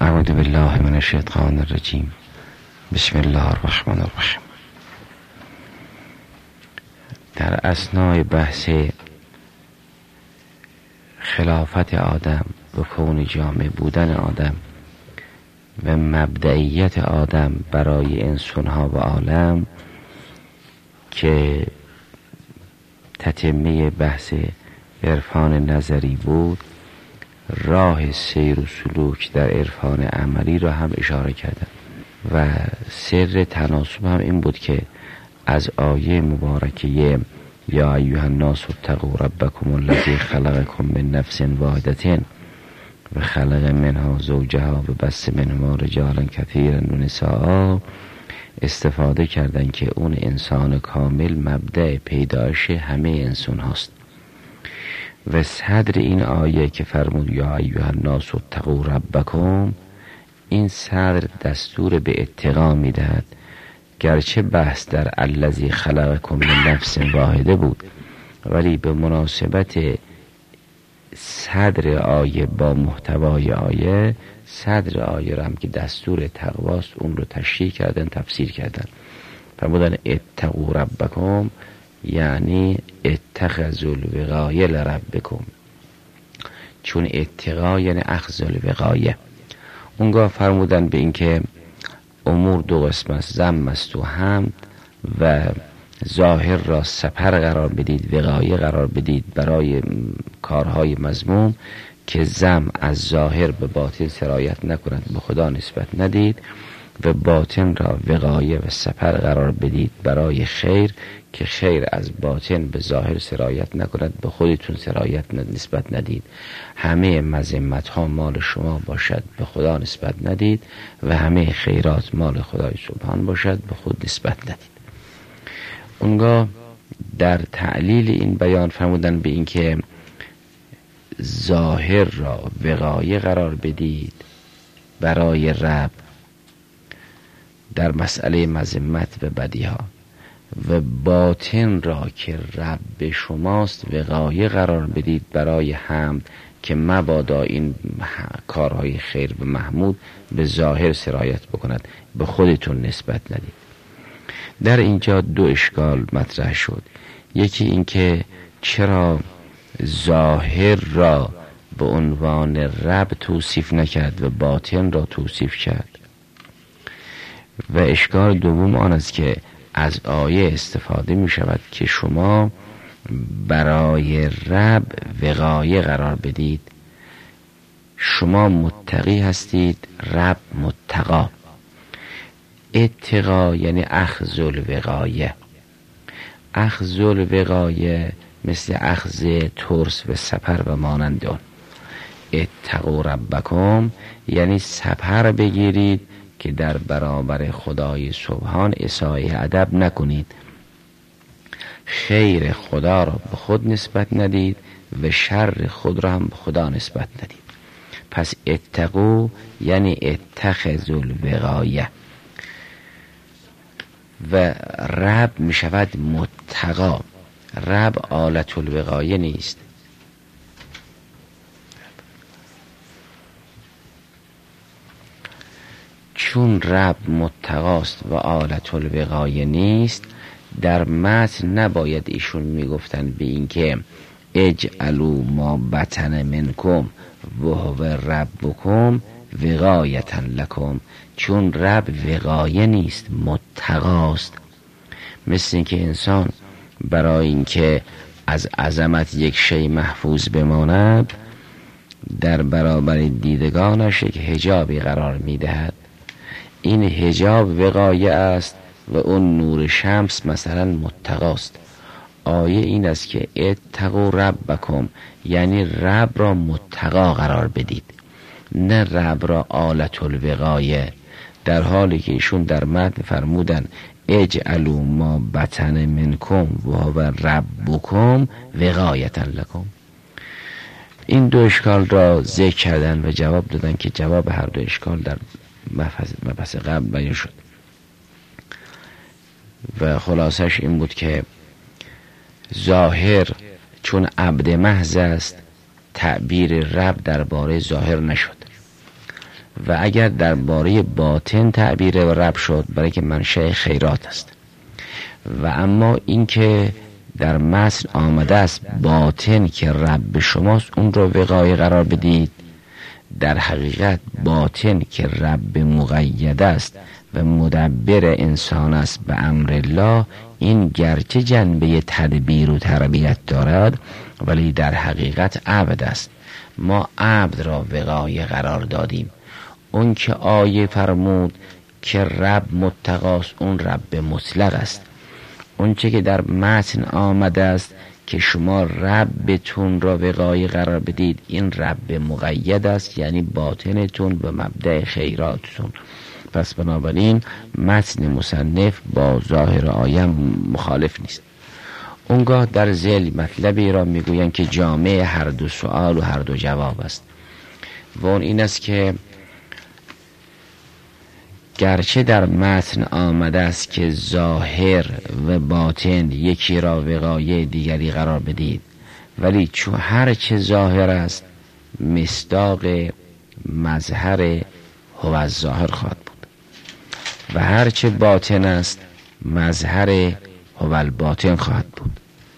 اعوذ بالله من الشیطان الرجیم. بسم الله الرحمن الرحیم. در اثنای بحث خلافت آدم و کون جامع بودن آدم و مبدئیت آدم برای انسانها و عالم که تتمه بحث عرفان نظری بود، راه سیر و سلوک در عرفان عملی را هم اشاره کردم و سر تناسب هم این بود که از آیه مبارکه یا ایها الناس اتقوا ربکم الذی خلقکم من نفس واحدة و خلق منها زوجها و بث منهما رجالا کثیرا و نساء استفاده کردن که اون انسان کامل مبدأ پیدایش همه انسان هاست. و صدر این آیه که فرمود یا ایها الناس اتقوا ربکم، این صدر دستور به اتقا میدهد، گرچه بحث در الذی خلقکم من نفس واحده بود، ولی به مناسبت صدر آیه با محتوای آیه، صدر آیه را هم که دستور تقواست اون رو تشریح کردن، تفسیر کردن. فرمودن اتقوا ربکم یعنی اتخذوا الوقایه لربکم، چون اتقا یعنی اخذ الوقایه. اونگاه فرمودن به اینکه امور دو قسم است، ذم است و حمد، و ظاهر را سپر قرار بدید، وقایه قرار بدید برای کارهای مذموم، که ذم از ظاهر به باطن سرایت نکند، به خدا نسبت ندید، و باطن را وقایه و سپر قرار بدید برای خیر، که خیر از باطن به ظاهر سرایت نکند، به خودتون سرایت نسبت ندید. همه مذمت ها مال شما باشد، به خدا نسبت ندید، و همه خیرات مال خدای سبحان باشد، به خود نسبت ندید. اونگاه در تعلیل این بیان فرمودن به این که ظاهر را وقایه قرار بدید برای رب در مسئله مذمت و بدیها، و باطن را که رب شماست وقایه قرار بدید برای حمد، که مبادا این کارهای خیر و محمود به ظاهر سرایت بکند، به خودتون نسبت ندید. در اینجا دو اشکال مطرح شد. یکی این که چرا ظاهر را به عنوان رب توصیف نکرد و باطن را توصیف کرد، و اشکال دوم آن است که از آیه استفاده می شود که شما برای رب وقایه قرار بدید. شما متقی هستید، رب متقا. اتقا یعنی اخذ الوقایه. اخذ الوقایه مثل اخذ ترس و سپر و مانند آن. اتقوا ربکم یعنی سپر بگیرید که در برابر خدای سبحان اساءه ادب نکنید، خیر خدا را به خود نسبت ندید و شر خود را هم به خدا نسبت ندید. پس اتقوا یعنی اتخذوا الوقایه، و رب می شود متقا. رب آلت الوقایه نیست. چون رب متقاست و آلت الوقایه نیست، در متن نباید ایشون میگفتن به این که اجعلوا ما بطن منکم و هو ربکم وقایتا لکم، چون رب وقایه نیست، متقاست. مثل این که انسان برای اینکه از عظمت یک شی محفوظ بماند، در برابر دیدگانش یک حجابی قرار میدهد. این حجاب وقایه است و اون نور شمس مثلا متقاست. آیه این است که اتقوا ربکم یعنی رب را متقا قرار بدید، نه رب را آلت الوقایه، در حالی که ایشون در متن فرمودن اجعلوا ما بطن منکم و هو ربکم وقایتا لکم. این دو اشکال را ذکر کردن و جواب دادن که جواب هر دو اشکال در مبحث قبل بیان شد، و خلاصش این بود که ظاهر چون عبد محض است، تعبیر رب درباره ظاهر نشد، و اگر درباره باطن تعبیر و رب شد برای که منشأ خیرات است، و اما اینکه در متن آمده است باطن که رب شماست اون رو وقایه قرار بدید، در حقیقت باطن که رب مقید است و مدبر انسان است به امر الله، این گرچه جنبه تدبیر و تربیت دارد ولی در حقیقت عبد است. ما عبد را وقایه قرار دادیم. اون که آیه فرمود که رب متقاست اون رب مطلق است. اون چه که در متن آمده است که شما ربتون را وقایه قرار بدید، این رب مقید است، یعنی باطنتون به مبدأ خیراتتون. پس بنابراین متن مصنف با ظاهر آیه مخالف نیست. اونگاه در ذیل مطلبی را میگویند که جامع هر دو سوال و هر دو جواب است، و اون این است که گرچه در متن آمده است که ظاهر و باطن یکی را وقایه دیگری قرار بدید، ولی چون هر چه ظاهر است مصداق مظهر هو الظاهر خواهد بود و هر چه باطن است مظهر هو الباطن خواهد بود.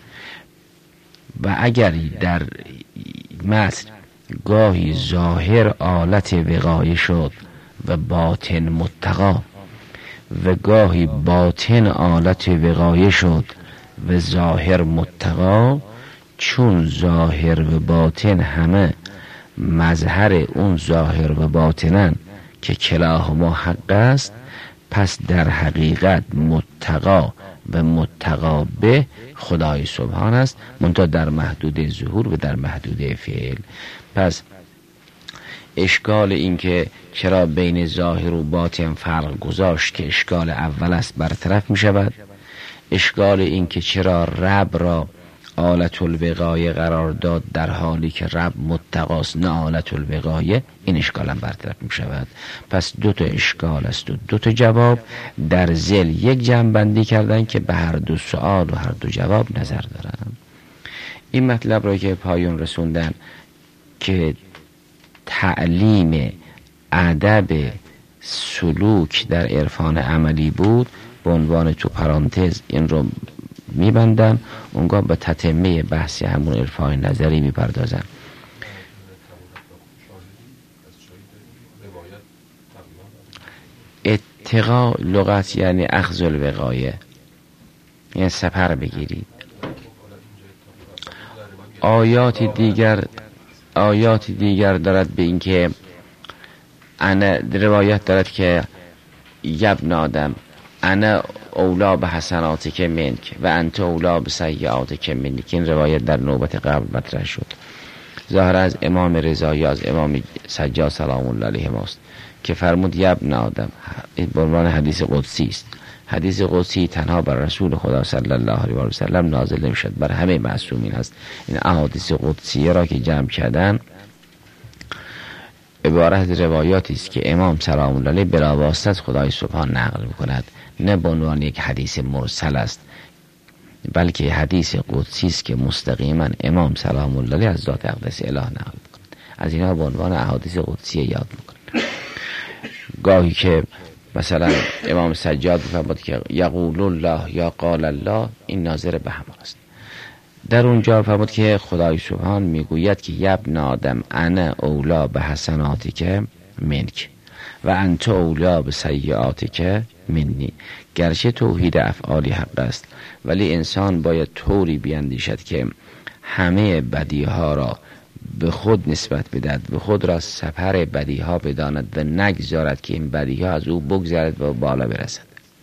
و اگر در متن گاهی ظاهر آلت وقایه شد و باطن متقا، و گاهی باطن آلت وقایه شد و ظاهر متقا، چون ظاهر و باطن همه مظهر اون ظاهر و باطنن که کلاهما حق است، پس در حقیقت متقا و متقا به خدای سبحان است، منتها در محدود ظهور و در محدود فعل. پس اشکال این که چرا بین ظاهر و باطن فرق گذاشت که اشکال اول است برطرف می شود. اشکال این که چرا رب را آلت الوقایه قرار داد در حالی که رب متقاست نه آلت الوقایه، این اشکال هم برطرف می شود. پس دو تا اشکال است و دو تا جواب در ذیل یک جمع کردن که به هر دو سوال و هر دو جواب نظر دارن. این مطلب را که پایان رسوندن که تعلیم ادب سلوک در عرفان عملی بود، به عنوان تو پرانتز این رو میبندن، اونگاه به تتمه بحثی همون عرفان نظری میپردازن. اتقا لغت یعنی اخذ الوقایه، یعنی سپر بگیرید. آیات دیگر دارد به این که روایت دارد که یبن آدم انا اولا به حسناتک منک و انت اولا به سیئاتک منک. این روایت در نوبت قبل مطرح شد، ظاهر از امام رضایی از امام سجاد سلام الله علیه ماست که فرمود یبن آدم، این به عنوان حدیث قدسی است. حدیث قدسی تنها بر رسول خدا صلی الله علیه و سلم نازل نمیشد، بر همه معصومین است. این احادیث قدسیه را که جمع کردن عبارت روایاتی است که امام سلام الله علیه بلا واسطه از خدای سبحان نقل میکند، نه به عنوان یک حدیث مرسل است، بلکه حدیث قدسی است که مستقیما امام سلام الله علیه از ذات اقدس اله نقل میکند. از اینها به عنوان احادیث قدسیه یاد میکند. گاهی که مثلا امام سجاد فرمود که یقول الله یا قال الله، این ناظر به همان است. در اونجا فرمود که خدای سبحان میگوید که یبن آدم انا اولا به حسناتک منک و انت اولا به سیئاتک منی. گرچه توحید افعالی حق است، ولی انسان باید طوری بیندیشد که همه بدیها را به خود نسبت بدهد، به خود را سپر بدیها بداند و نگذارد که این بدیها از او بگذرد و بالا برسد،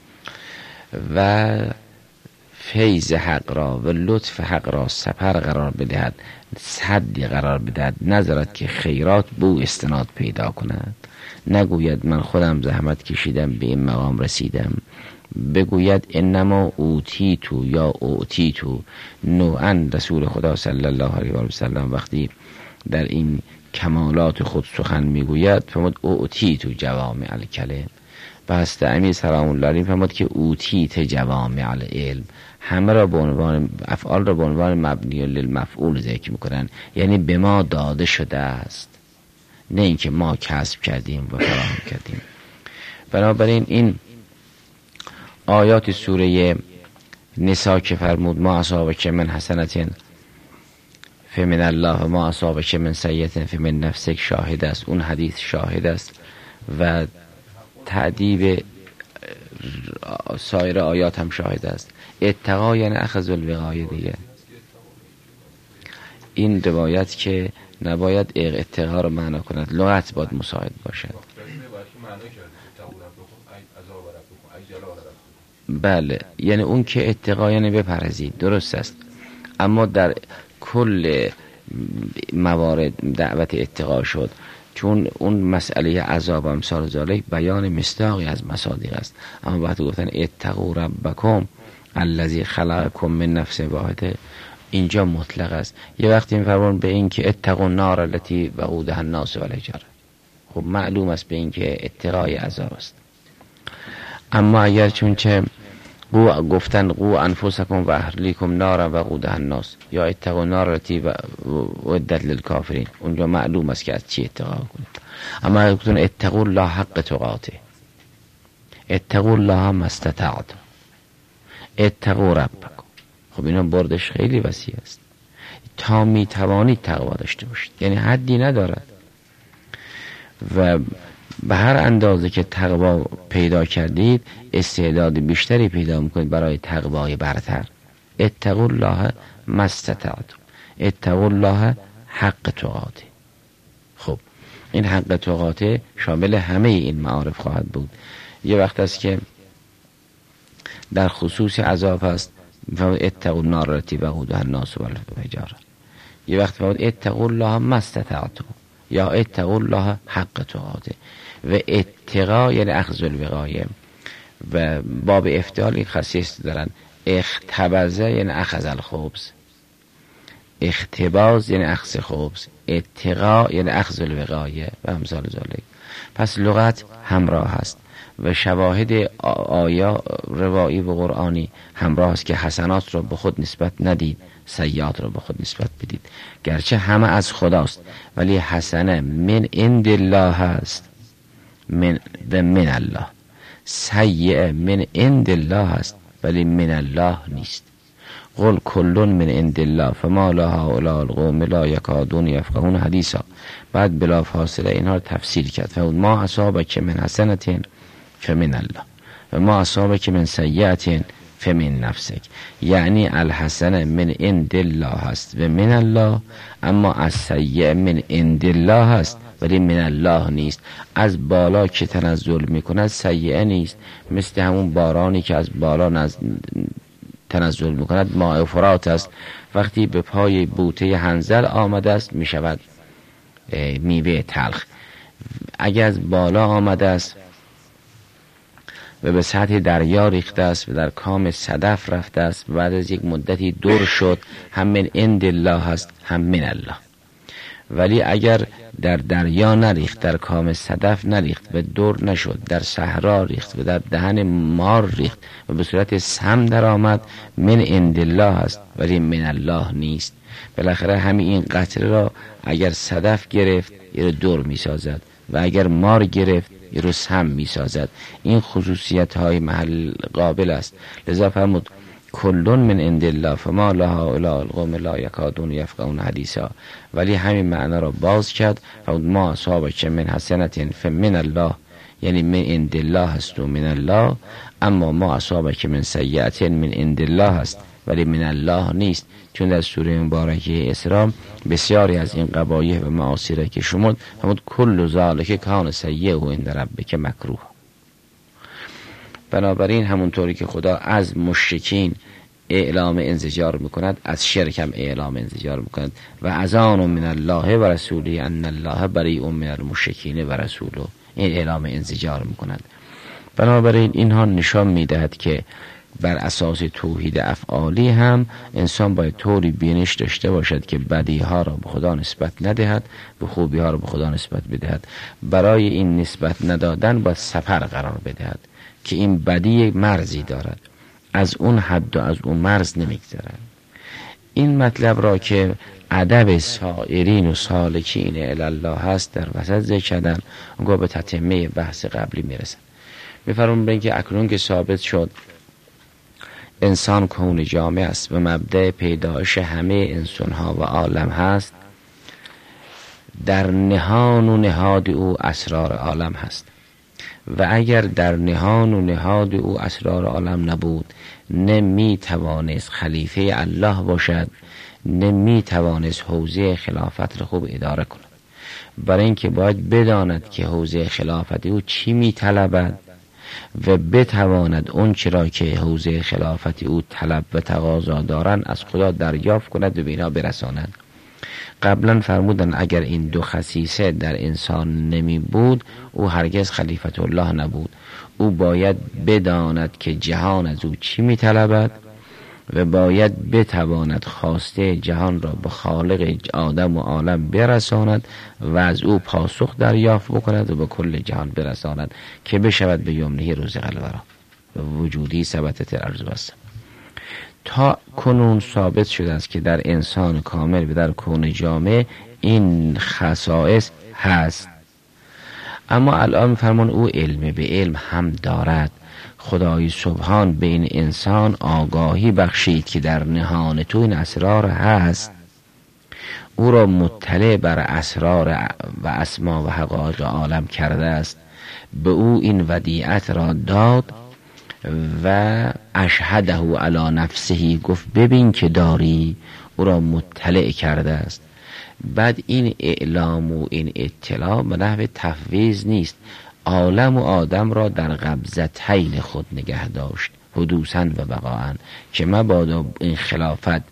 و فیض حق را و لطف حق را سپر قرار بدهد، سدی قرار بدهد، نذارد که خیرات به او استناد پیدا کند. نگوید من خودم زحمت کشیدم به این مقام رسیدم، بگوید انما اوتیتو یا اوتیتو. نوعا رسول خدا صلی الله علیه و سلم وقتی در این کمالات خود سخن میگوید فرمود اوتیتو جوامع الکلم. پس امیر سلام الله علیه فرمود که اوتیت جوامع العلم. همه را به عنوان افعال را به عنوان مبنی للمفعول ذکر میکنن، یعنی به ما داده شده است، نه اینکه ما کسب کردیم و فراهم کردیم. بنابراین این آیات سوره نساء که فرمود ما اصابک من حسنة فمن الله ما اصابک من سیئة فمن نفسک شاهد است، اون حدیث شاهد است و تعدیب سایر آیات هم شاهد است. اتقا یعنی اخذ الوقایه دیگه. این روایت که نباید اتقا رو معنا کند، لغت باید مساعد باشد. بله، یعنی اون که اتقا یعنی بپرهیزید، درست است، اما در کل موارد دعوت اتقا شد، چون اون مسئله عذاب امثال ذالک بیان مصداقی از مصادیق است. اما وقتی گفتن اتقوا ربکم الذی خلقکم من نفس واحده، اینجا مطلق است. یه وقتی میفرمان به این که اتقوا النار التي وقودها الناس والحجاره، خب معلوم است به این که اتقای عذاب است. اما اگر چون چه گفتن قو انفسکم و اهلیکم نارا وقودها الناس یا اتقوا النار التي اعدت للکافرین، اونجا معلوم است که از چی اتقا کنید. اما اگر گفتن اتقوا الله حق تقاته، اتقوا الله ما استطعتم، اتقوا ربکم، خب اینا بردش خیلی وسیع است. تا می توانید تقوا داشته باشید، یعنی حدی ندارد و به هر اندازه که تقوا پیدا کردید استعداد بیشتری پیدا میکنید برای تقوای برتر. اتقوا الله ما استطعتم، اتقوا الله حق تقاته. خب این حق تقاته شامل همه این معارف خواهد بود. یه وقت است که در خصوص عذاب است، اتقوا النار التي وقودها الناس والحجاره. یه وقت فرمود اتقوا الله ما استطعتم یا اتقوا الله حق تقاته. و اتقا یعنی اخذ الوقایه و باب افتعال این خاصیت دارن. اختبازه یعنی اخذ الخبز، اختباز یعنی اخذ خبز، اتقا یعنی اخذ الوقایه و امثال ذالک. پس لغت همراه است و شواهد آیا روایی و قرآنی همراه است که حسنات را به خود نسبت ندید، سیئات را به خود نسبت بدید. گرچه همه از خداست ولی حسنه من عند الله هست، من الله. سیئه من عند الله هست ولی من الله نیست. قل کل من عند الله فما لهؤلاء القوم لا یکادون یفقهون حدیثا. بعد بلا فاصله اینها رو تفسیر کرد. فرمود ما اصابک من حسنة فمن الله و ما اصابک من سیئة فمن نفسک. یعنی الحسنه من عند الله هست و من الله، اما از سیئه من عند الله هست ولی من الله نیست. از بالا که تنزل میکند سیئه نیست، مثل همون بارانی که از بالا تنزل میکند ماء فرات است. وقتی به پای بوته حنظل آمده است میشود میوه تلخ. اگر از بالا آمده است و به سطح دریا ریخته است و در کام صدف رفته است و بعد از یک مدتی دور شد، هم من عند الله است هم من الله. ولی اگر در دریا نریخت، در کام صدف نریخت و دور نشد، در صحرا ریخت و در دهن مار ریخت و به صورت سم در آمد، من عند الله است ولی من الله نیست. بالاخره همین این قطره را اگر صدف گرفت یه رو دور می سازد و اگر مار گرفت یه رو سم می سازد. این خصوصیت های محل قابل است. لذا فرمود کلون من عند الله فما لهؤلاء القوم لا یکادون یفقهون حدیثا. ولی همین معنا را باز کرد. فرمود ما اصابک من حسنة فمن الله، یعنی من عند الله هست و من الله، اما ما اصابک من سیئة من عند الله هست ولی من الله نیست. چون در سوره مبارکه اسراء بسیاری از این قبایح و معاصی را که شمرد، فرمود کل ذلک کان سیئه عند ربک مکروه. بنابراین همونطوری که خدا از مشرکین اعلام انزجار میکند، از شرک هم اعلام انزجار میکند. و اذان من الله و رسوله ان الله بریء من المشرکین و رسوله، این اعلام انزجار میکند. بنابراین اینها نشان میدهد که بر اساس توحید افعالی هم انسان باید طوری بینش داشته باشد که بدی ها را به خدا نسبت ندهد و خوبی ها را به خدا نسبت بدهد. برای این نسبت ندادن باید سپر قرار بدهد که این بدی مرزی دارد، از اون حد و از اون مرز نمیگذرد. این مطلب را که ادب سائرین و سالکین الی الله هست در وسط ذکر کردن. اونگاه به تتمه بحث قبلی میرسن. میفرمون برین که اکنون که ثابت شد انسان کون جامع است و مبدأ پیدایش همه انسانها و عالم هست، در نهان و نهاد او اسرار عالم هست و اگر در نهان و نهاد او اسرار عالم نبود نمی توانست خلیفه الله باشد، نمی توانست حوزه خلافت را خوب اداره کند. برای اینکه باید بداند که حوزه خلافت او چی می طلبد و بتواند اون چرا که حوزه خلافت او طلب و تقاضا دارن از خدا دریافت کند و به اینا برساند. قبلا فرمودن اگر این دو خصیصه در انسان نمی بود او هرگز خلیفت الله نبود. او باید بداند که جهان از او چی می طلبد و باید بتواند خواسته جهان را به خالق آدم و عالم برساند و از او پاسخ دریافت بکند و به کل جهان برساند که بشود به یمنه رزق الورا و وجودی ثبتت الارض والسماء. تا کنون ثابت شده است که در انسان کامل و در کون جامع این خصائص هست، اما الان می‌فرمان او علم به علم هم دارد. خدای سبحان به این انسان آگاهی بخشید که در نهان تو این اسرار هست، او را مطلع بر اسرار و اسما و حقایق عالم کرده است، به او این ودیعت را داد و اشهده علی نفسه، گفت ببین که داری، او را مطلع کرده است. بعد این اعلام و این اطلاع به نحو تفویض نیست، عالم و آدم را در قبضتین خود نگه داشت حدوثاً و بقاءً که مبادا این خلافت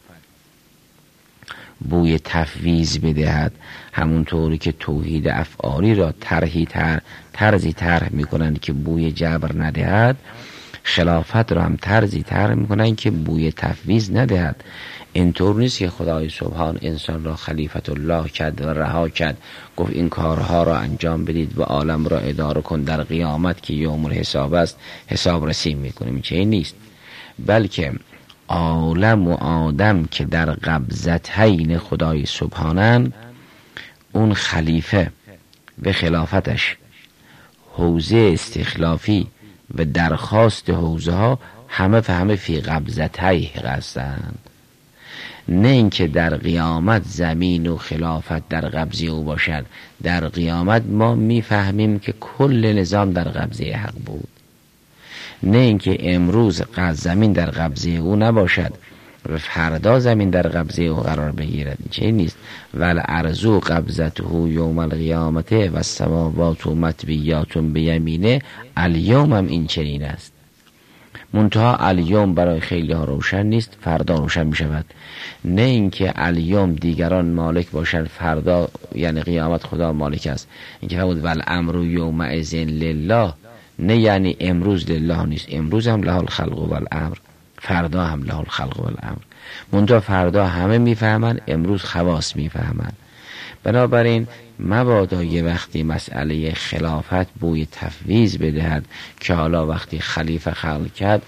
بوی تفویض بدهد، همونطوری که توحید افعالی را طرزی طرح میکنند که بوی جبر ندهد، خلافت را هم طرزی طرح میکنند که بوی تفویض ندهد. اینطور نیست که خدای سبحان انسان را خلیفت الله کرد و رها کرد، گفت این کارها را انجام بدید و عالم را اداره کن، در قیامت که یوم الحساب است حساب رسی میکنیم. چه نیست، بلکه عالم و آدم که در قبضتین خدای سبحانن، اون خلیفه و خلافتش حوزه استخلافی و درخواست حوزه ها همه فی قبضتیه هستند. نه اینکه در قیامت زمین و خلافت در قبضه او باشد. در قیامت ما میفهمیم که کل نظام در قبضه حق بود، نه اینکه امروز زمین در قبضه او نباشد و فردا زمین در قبضه او قرار بگیرد. چه نیست، والارض قبضته یوم القیامت و السماوات مطویات بیمینه. الیوم هم این چنین است، منتها الیوم برای خیلی ها روشن نیست، فردا روشن می شود. نه اینکه الیوم دیگران مالک باشند، فردا یعنی قیامت خدا مالک است. اینکه فرمود والامر یومئذ لله، نه یعنی امروز لله نیست، امروز هم له الخلق والامر، فردا هم له الخلق والامر. منتها فردا همه میفهمند، امروز خواص میفهمند. بنابراین مبادا یه وقتی مسئله خلافت بوی تفویض بدهد که حالا وقتی خلیفه خلق کرد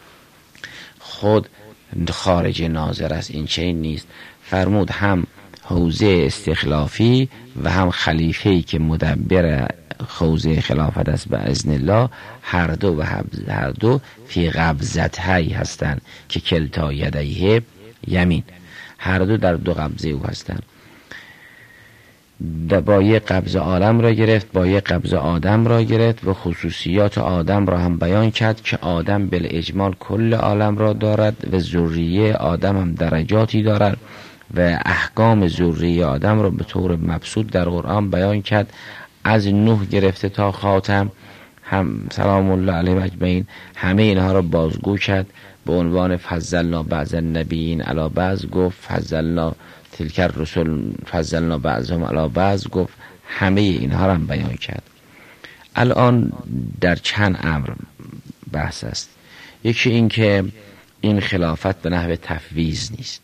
خود خارج ناظر است. این چنین نیست. فرمود هم حوزه استخلافی و هم خلیفه‌ای که مدبر حوزه خلافت است به اذن الله، هر دو فی قبضتهی هستند که کلتا یدیه یمین، هر دو در دو قبضه او هستند. با یک قبض عالم را گرفت، با یک قبض آدم را گرفت و خصوصیات آدم را هم بیان کرد که آدم بالاجمال کل عالم را دارد و ذریه آدم هم درجاتی دارد و احکام ذریه آدم را به طور مبسوط در قرآن بیان کرد، از نوح گرفته تا خاتم هم سلام الله علیه اجمعین، همه اینها را بازگو کرد. به عنوان فضلنا بعض النبیین علی بعض گفت، فضلنا تلک الرسل فضلنا بعضهم علی بعض گفت، همه اینها را هم بیان کرد. الان در چند امر بحث است. یکی این که این خلافت به نحو تفویض نیست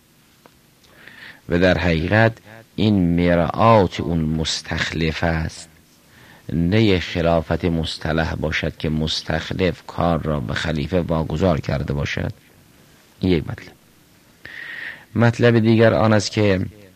و در حقیقت این مرآت اون مستخلف است، نه خلافت مصطلح باشد که مستخلف کار را به خلیفه واگذار کرده باشد. این یک مطلب. مطلب دیگر آن است که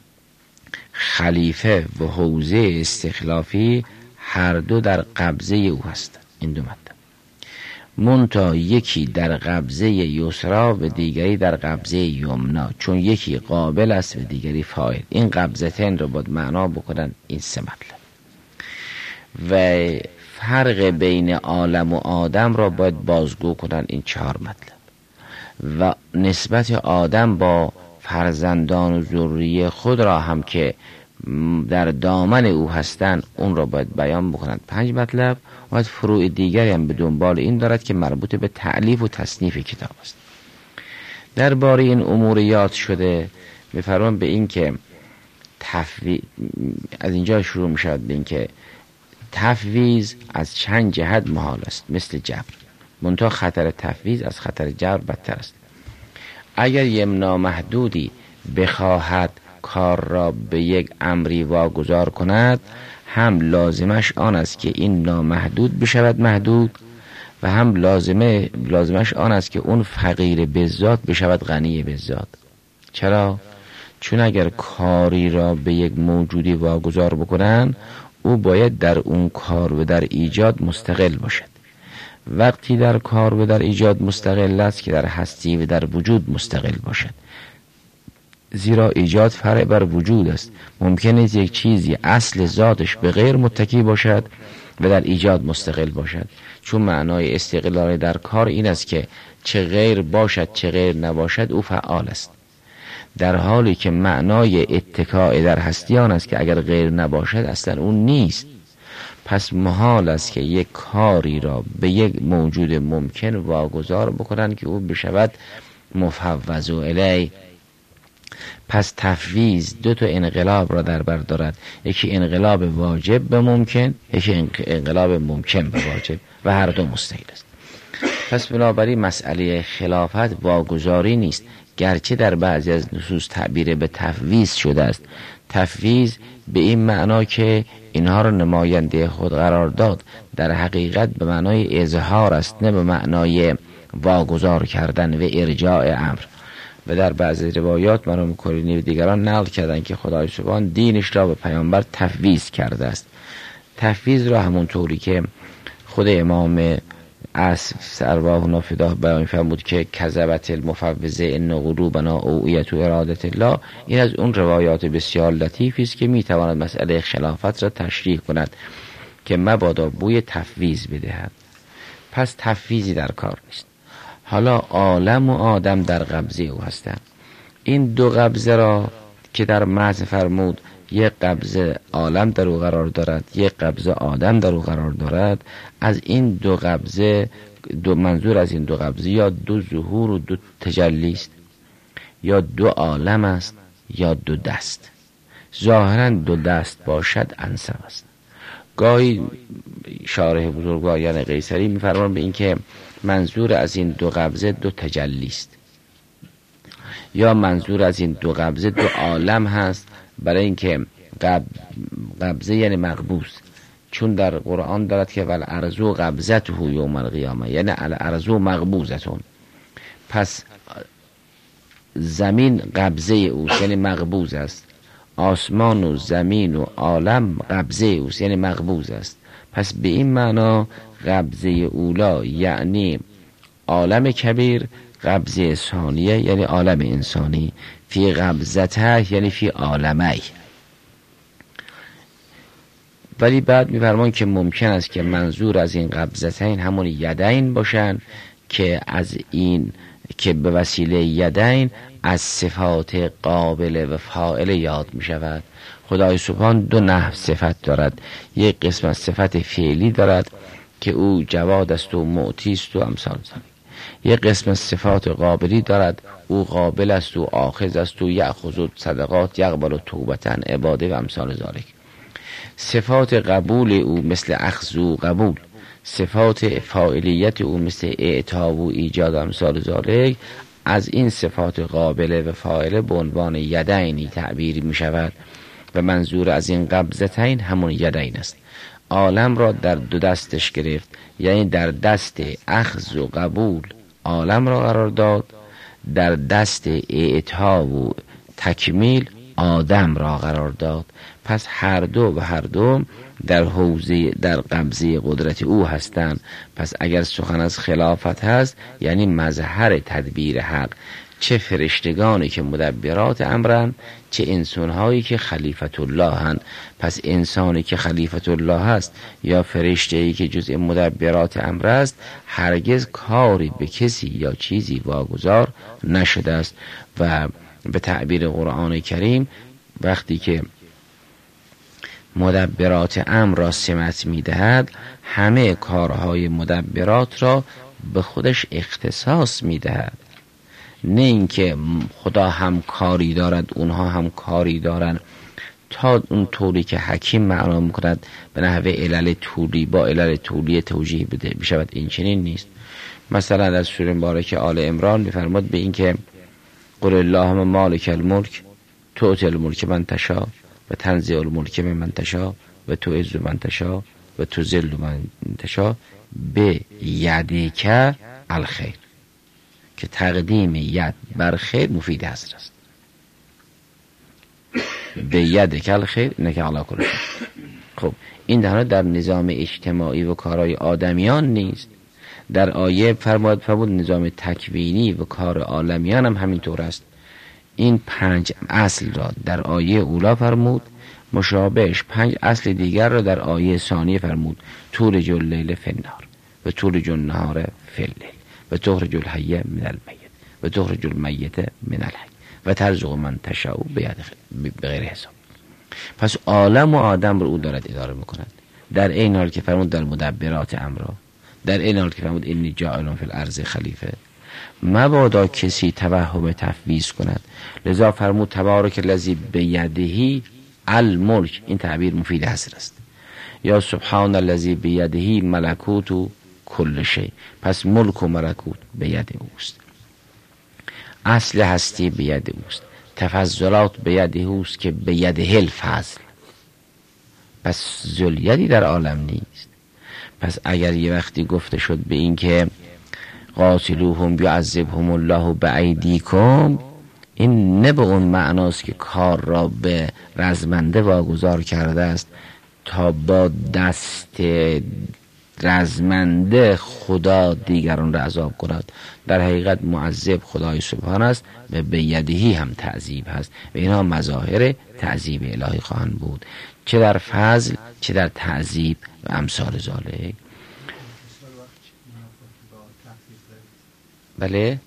خلیفه و حوزه استخلافی هر دو در قبضه او هستند. این دو مطلب منتها یکی در قبضه یسرا و دیگری در قبضه یمنا، چون یکی قابل است و دیگری فاعل. این قبضتین رو باید معنا بکنن این سه مطلب. و فرق بین عالم و آدم را باید بازگو کنن این چهار مطلب. و نسبت آدم با فرزندان و ذریه خود را هم که در دامن او هستند اون را باید بیان بکنند 5 مطلب. و فروع دیگری هم به دنبال این دارد که مربوط به تألیف و تصنیف کتاب است. درباره این امور یاد شده می‌فرمان به این که از اینجا شروع می‌شود به این که تفویض از چند جهت محال است مثل جبر، منتها خطر تفویض از خطر جبر بدتر است. اگر یه نامحدودی بخواهد کار را به یک امری واگذار کند، هم لازمش آن است که این نامحدود بشود محدود و هم لازمش آن است که اون فقیر بذات بشود غنی بذات. چرا؟ چون اگر کاری را به یک موجودی واگذار بکنن، او باید در اون کار و در ایجاد مستقل باشد. وقتی در کار و در ایجاد مستقل است که در هستی و در وجود مستقل باشد، زیرا ایجاد فرع بر وجود است. ممکن است یک چیزی اصل ذاتش به غیر متکی باشد و در ایجاد مستقل باشد، چون معنای استقلال در کار این است که چه غیر باشد چه غیر نباشد او فعال است، در حالی که معنای اتکاء در هستی آن است که اگر غیر نباشد اصلا اون نیست. پس محال است که یک کاری را به یک موجود ممکن واگذار بکنند که او بشود مفوض الیه. پس تفویض 2 انقلاب را در بر دارد، یکی انقلاب واجب به ممکن، یکی انقلاب ممکن به واجب و هر دو مستحیل است. پس بنابراین مسئله خلافت واگذاری نیست، گرچه در بعضی از نصوص تعبیر به تفویض شده است. تفویض به این معنا که اینها را نماینده خود قرار داد، در حقیقت به معنای اظهار است، نه به معنای واگذار کردن و ارجاع امر. و در بعضی روایات مرحوم کلینی و دیگران نقل کردند که خدای سبحان دینش را به پیامبر تفویض کرده است. تفویض را همون طوری که خود امام ارواح نافداه بیان فرمود که کذبت المفوضه ان قلوبنا اوعیت ارادت الله، این از اون روایات بسیار لطیفی است که میتواند مسئله خلافت را تشریح کند که مبادا بوی تفویض بدهد. پس تفویضی در کار نیست. حالا عالم و آدم در قبضه او هستند. این 2 قبضه را که در متن فرمود، یک قبضه عالم در او قرار دارد، یک قبضه آدم در او قرار دارد. از این 2 قبضه منظور از این 2 قبضه یا 2 ظهور و 2 تجلی است، یا 2 عالم است، یا 2 دست. ظاهرا 2 دست باشد انسب است. گاهی شارح بزرگواران قیصری می‌فرمایند به این که منظور از این 2 قبضه 2 تجلی است، یا منظور از این 2 قبضه 2 عالم هست، برای اینکه قبضه یعنی مقبوض، چون در قرآن دارد که والارض قبضته یوم القیامه، یعنی الارض مقبوضتون. پس زمین قبضه اوست یعنی مقبوض است، آسمان و زمین و عالم قبضه اوست یعنی مقبوض است. پس به این معنا قبضه اولا یعنی عالم کبیر، قبضه ثانیه یعنی عالم انسانی، فی قبضته یعنی فی عالمی. ولی بعد می‌فرمان که ممکن است که منظور از این قبضتین همون یدین باشن که از این که به وسیله یدین از صفات قابل و فاعل یاد می شود. خدای سبحان 2 نحو صفت دارد، یک قسم از صفت فعلی دارد که او جواد است و معطی است و امثال ذلک. یک قسم از صفات قابلی دارد، او قابل است و آخذ است و یأخذ صدقات یقبل توبتن عباده و امثال ذلک. صفات قبول او مثل اخذ و قبول، صفات فاعلیت او مثل اعطا و ایجاد و امثال ذلک. از این صفات قابله و فاعله به عنوان یدینی تعبیر می شود و منظور از این قبضتین همون یدین است. عالم را در 2 دستش گرفت، یعنی در دست اخذ و قبول عالم را قرار داد، در دست اعطا و تکمیل آدم را قرار داد. پس هر دو در حوزه در قبضه قدرت او هستند. پس اگر سخن از خلافت هست یعنی مظهر تدبیر حق، چه فرشتگانی که مدبرات امرن، چه انسانهایی که خلیفت الله هن. پس انسانی که خلیفت الله هست یا فرشته‌ای که جزء مدبرات امر است هرگز کاری به کسی یا چیزی واگذار نشده است. و به تعبیر قرآن کریم وقتی که مدبرات امر را سمت می‌دهد همه کارهای مدبرات را به خودش اختصاص می‌دهد، نه اینکه خدا هم کاری دارد اونها هم کاری دارند تا اون طوری که حکیم معنا می‌کند به نحوه علل طولی با علل طولی توجیه بده بشود. این چنین نیست. مثلا در سوره مبارکه آل عمران می‌فرماد به این که قل اللهم مالک الملک تؤتی الملک من تشاء و تنزع الملک ممن تشاء و تعز من تشاء و تذل من تشاء به یدیک الخیر، که تقدیم ید بر خیر مفید حضر است. به یدیک الخیر انک علی کل شیء. خب این در نظام اجتماعی و کارهای آدمیان نیست. در آیه فرمود نظام تکوینی و کار عالمیان هم همینطور است. این 5 اصل را در آیه اولا فرمود، مشابهش 5 اصل دیگر را در آیه ثانیه فرمود. تولج اللیل فی النهار و تولج النهار فی اللیل و تخرج الحی من المیت و تخرج المیت من الحی و ترزق من تشاء بغیر حساب. پس عالم و آدم رو او دارد اداره میکند. در این حال که فرمود در مدبرات امر، در این حال که فرمود انی جاعل فی الارض خلیفه، مبادا کسی توهم تفویض کند. لذا فرمود تبارک الذی بیده الملک. این تعبیر مفید حصر است. یا سبحان الذی بیده ملکوت کل شیء. پس ملک و ملکوت به ید اوست، اصل هستی به ید اوست، تفضلات به ید اوست که به یده الفضل. پس ذوالیدی در عالم نیست. پس اگر یه وقتی گفته شد به این که قاتلوهم یعذبهم الله بایدیکم، این نه به اون معناست که کار را به رزمنده واگذار کرده است تا با دست رزمنده خدا دیگران را عذاب کند. در حقیقت معذب خدای سبحان است و به یدهی هم تعذیب هست و اینها مظاهر تعذیب الهی خواهند بود، چه در فضل چه در تعذیب و امثال ذالک. بله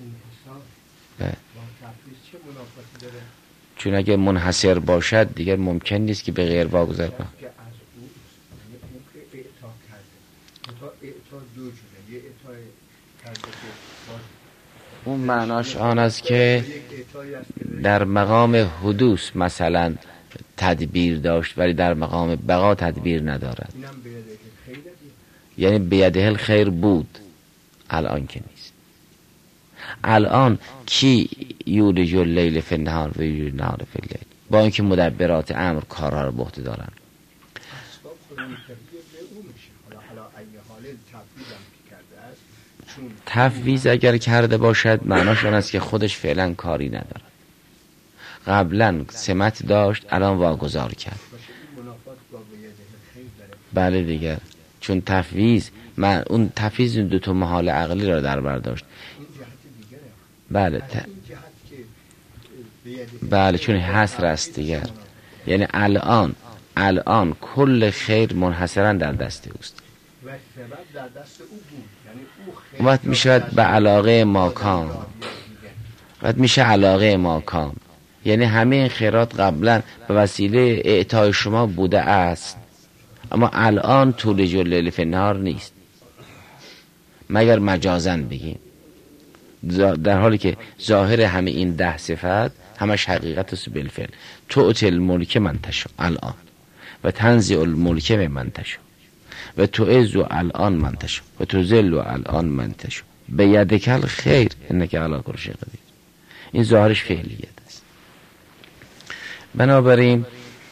چون اگر منحصر باشد دیگر ممکن نیست که به غیر واگذار کنه. اون معناش آن است که در مقام حدوث مثلا تدبیر داشت ولی در مقام بقا تدبیر ندارد. یعنی بیده الخیر بود، الان که نیست. الان کی یولج اللیل فی النهار و یولج النهار فی اللیل؟ با اینکه مدبرات امر کارها رو به عهده دارن. تفویض اگر کرده باشد معناش آن است که خودش فعلا کاری ندارد، قبلا سمت داشت الان واگذار کرد. بله دیگر، چون تفویض اون تفویض دو تا محال عقلی را در بر داشت. بله چون حصر است دیگر. یعنی الان کل خیر منحصرا در دست اوست. وقت می شود به علاقه ماکان، وقت میشه علاقه ماکان، یعنی همه این خیرات قبلا به وسیله اعطای شما بوده است اما الان تولج اللیل فی النهار نیست، مگر مجازن بگیم، در حالی که ظاهر همه این 10 صفت همش حقیقت است بالفعل. تؤتی الملک من تشاء الان و تنزع الملک من تشاء و تعز الان من تشاء و تذل الان من تشاء به یدک الخیر انک علی کل شیء قدیر. این ظاهرش فعلیت است. بنابراین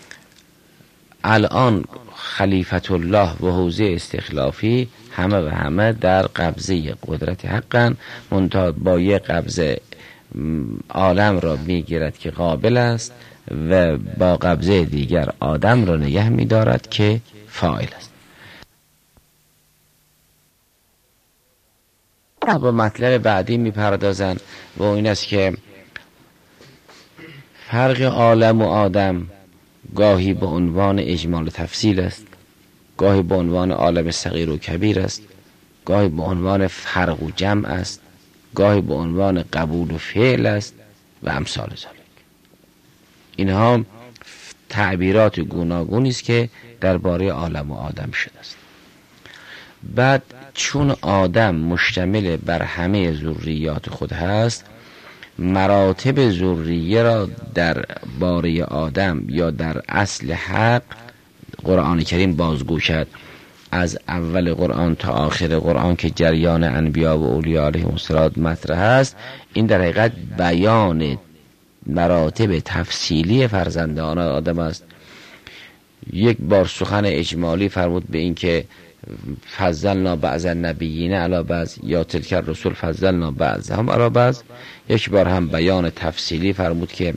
الان خلیفت الله و حوزه استخلافی همه و همه در قبضه قدرت حقن، منتها با یه قبضه عالم را میگیرد که قابل است و با قبضه دیگر آدم را نگه می‌دارد که فاعل است. با مطلب بعدی می‌پردازند و این است که فرق عالم و آدم گاهی به عنوان اجمال و تفصیل است، گاهی به عنوان عالم صغیر و کبیر است، گاهی به عنوان فرق و جمع است، گاهی به عنوان قبول و فعل است و امثال ذلک. اینها تعبیرات گوناگونی است که درباره عالم و آدم شده است. بعد چون آدم مشتمل بر همه ذریات خود هست، مراتب ذریه را در باره آدم یا در اصل حق قرآن کریم بازگو کرد. از اول قرآن تا آخر قرآن که جریان انبیا و اولیاء علیهم السلام مطرح است، این در حقیقت بیان مراتب تفصیلی فرزندان آدم است. یک بار سخن اجمالی فرمود به این که فضلنا بعض النبیین علی بعض یا تلک الرسل فضلنا بعضهم علی بعض. یک بار هم بیان تفصیلی فرمود که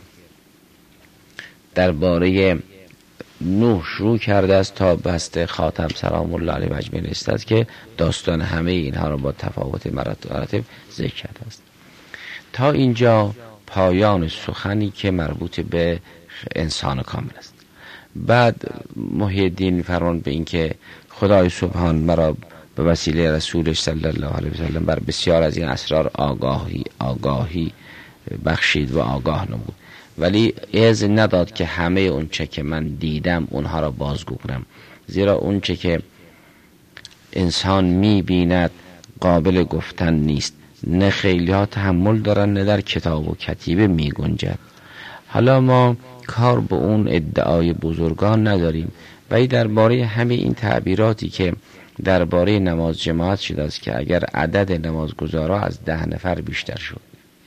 درباره نوح شروع کرده است تا بسته خاتم سلام الله علیه و اجمعین است که داستان همه اینها را با تفاوت مراتب ذکر کرده است. تا اینجا پایان سخنی که مربوط به انسان کامل است. بعد محی الدین فرمان به این که خدای سبحان مرا به وسیله رسولش صلی الله علیه و سلم بر بسیار از این اسرار آگاهی بخشید و آگاه نمود، ولی اذن نداد که همه اونچه که من دیدم اونها را بازگو کنم، زیرا اونچه که انسان می‌بیند قابل گفتن نیست، نه خیلی ها تحمل دارن نه در کتاب و کتیبه می‌گنجد. حالا ما کار به اون ادعای بزرگان نداریم، ولی درباره همه این تعبیراتی که درباره نماز جماعت شده است که اگر عدد نمازگزارا از 10 نفر بیشتر شد،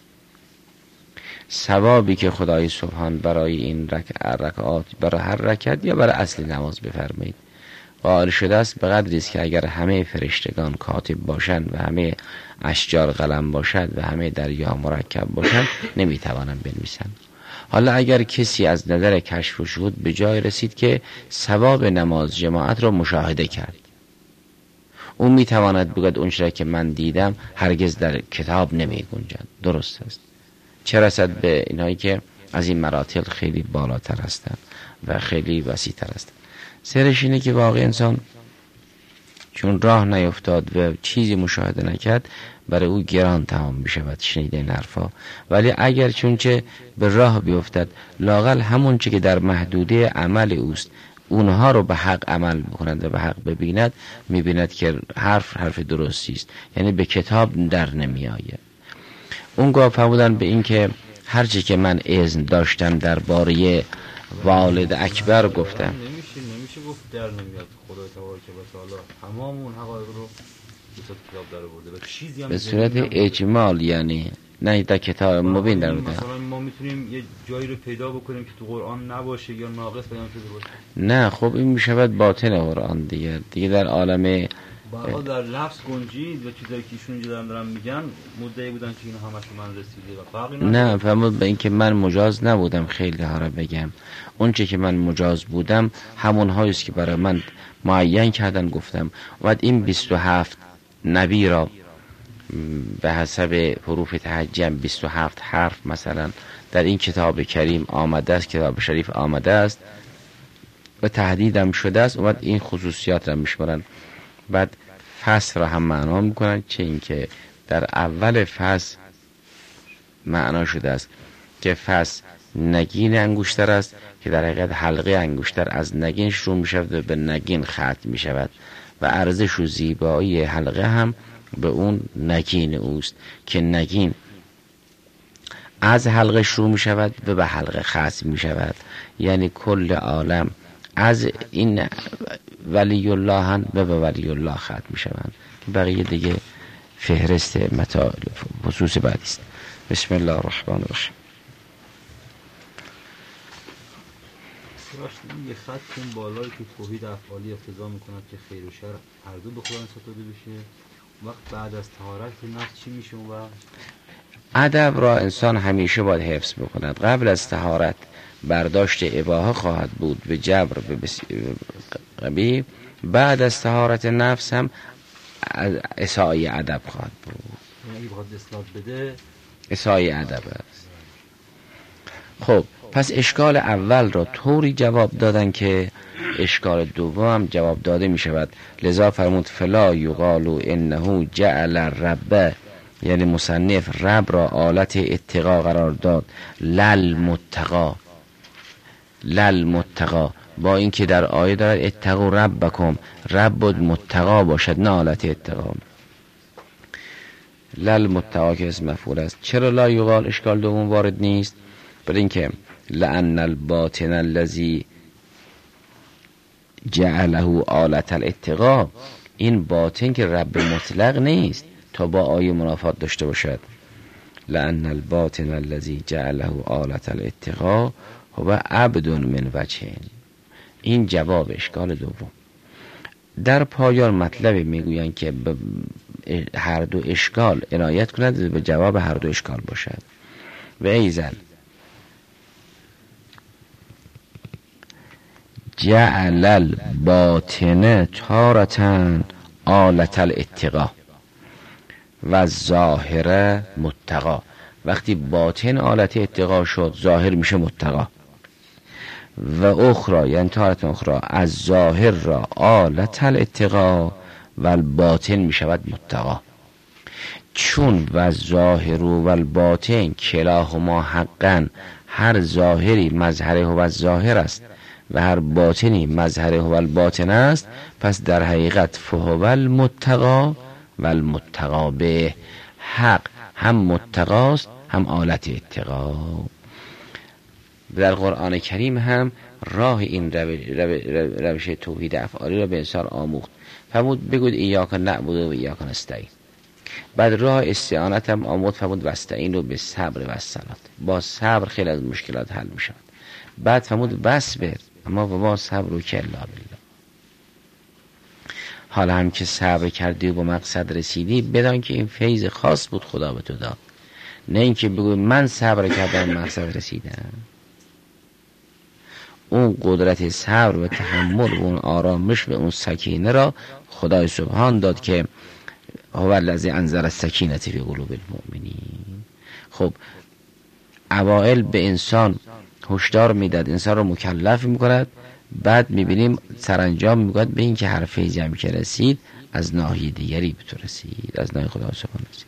ثوابی که خدای سبحان برای این رکعات برای هر رکعت یا برای اصل نماز بفرمایید قائل شده است به قدری است که اگر همه فرشتگان کاتب باشند و همه اشجار قلم باشد و همه دریا مرکب باشند نمیتوانند بنویسند. حالا اگر کسی از نظر کشف و شهود به جای رسید که ثواب نماز جماعت را مشاهده کرد، اون میتواند بگوید اون چیزی که من دیدم هرگز در کتاب نمی گنجد. درست است. چه رسد به اینایی که از این مراتب خیلی بالاتر هستند و خیلی وسیع‌تر هستند. سرش اینه که واقع انسان چون راه نیفتاد و چیزی مشاهده نکرد برای او گران تمام میشود شنیده این حرفا، ولی اگر چونچه به راه بیفتد لاقل همون چه که در محدوده عمل اوست اونها رو به حق عمل بکند و به حق ببیند، میبیند که حرف درستی است، یعنی به کتاب در نمی آید. اونگاه فرمودن به این که هرچی که من اذن داشتم درباره والد اکبر گفتم. نمیشه گفت در نمیاد. خدا تبارک و تعالی تمام اون حقایق رو تو کتاب در آورده و چیزی هم به صورت اجمال، یعنی نه در کتاب مبین در بوده. مثلا ما میتونیم یه جایی رو پیدا بکنیم که تو قرآن نباشه یا ناقص بیان شده باشه. نه خب این میشود باطن قرآن دیگه در عالم بعضا در لفظ گنجید و چیزایی که ایشون اینجا دارن میگن مدعی بودن که اینا همش من رسیده و فرقی نداره. نه فرمود به این که من مجاز نبودم خیلی ها را بگم. اون چه که من مجاز بودم همون هاییست که برای من معین کردن گفتم. و این 27 نبی را به حسب حروف تهجم 27 حرف مثلا در این کتاب کریم آمده است، کتاب شریف آمده است و تهدیدم شده است. و این خصوصیات را میشمارن. بعد فصل را هم معنا میکنن، چه این که در اول فصل معنا شده است که فصل نگین انگشتر است که در حقیقت حلقه انگشتر از نگین شروع می شود و به نگین ختم می شود و ارزش و زیبایی حلقه هم به اون نگین اوست که نگین از حلقه شروع می شود و به حلقه ختم می شود. یعنی کل عالم از این ولی الله هم و به ولی الله ختم می شوند. بقیه دیگه فهرست مطالب خصوص بعدی است. بسم الله الرحمن الرحیم. یه خط اون بالایی که توحید افعالی اقتضا میکند که خیر و شر هر دو به خدا ستوده بشه، وقت بعد از طهارت نفس چی میشه؟ و ادب را انسان همیشه باید حفظ بکند. قبل از طهارت برداشت اباحه خواهد بود به جبر به قبیح، بعد از طهارت نفس هم اساءه ادب خواهد بود. اگه بخواد اصلاح بده اساءه ادب است. خب پس اشکال اول را طوری جواب دادن که اشکال دوم هم جواب داده می شود. لذا فرمود فلا یقال انه جعل الرب، یعنی مصنف رب را آلت اتقا قرار داد، للمتقا، با اینکه در آیه دارد اتقوا ربکم، رب بود متقا باشد نه آلت اتقا. للمتقا که اسم مفعول است. چرا لا یقال اشکال دوم وارد نیست؟ برای اینکه لأن الباطن الذی جعله آلت الاتقا، این باطن که رب مطلق نیست تا با آیه منافات داشته باشد. لأن الباطن الذی جعله آلت الاتقا هو عبد من وجهین. این جواب اشکال دوم. در پایان مطلب میگویند که به هر دو اشکال عنایت کند به جواب هر دو اشکال باشد. و ایزن جعل الباطن تارة آلت الاتقا و ظاهر متقا. وقتی باطن آلت اتقا شد ظاهر میشه متقا. و اخرى یعنی تارة اخرى از ظاهر را آلت الاتقا و الباطن میشود متقا. چون و ظاهر و الباطن کلاهما حقا، هر ظاهری مظهره و ظاهر است و هر باطنی مظهره و الباطن است، پس در حقیقت فهو المتقا و المتقا به، حق هم متقاست هم آلت اتقا. در قرآن کریم هم راه این روش توحید افعالی را به انسان آموخت. فرمود بگوید ایاک نعبد و ایاک نستعین. بعد راه استعانت هم آموخت، فرمود واستعینوا بالصبر والصلاة. با صبر خیلی از مشکلات حل می شود. بعد فرمود واصبر اما و ما صبر که الا بالله. حالا هم که صبر کردی و به مقصد رسیدی، بدان که این فیض خاص بود خدا به تو داد، نه اینکه بگوی من صبر کردم مقصد رسیدم. اون قدرت صبر و تحمل و اون آرامش و اون سکینه را خدای سبحان داد که هو الذی انزل السکینة فی قلوب المؤمنین. خب اوائل به انسان هشدار میداد، انسان رو مکلف میکند، بعد میبینیم سرانجام میگوید به این که هر فیضی هم که رسید از ناحیه دیگری به تو رسید، از ناحیه خدا سبحان رسید.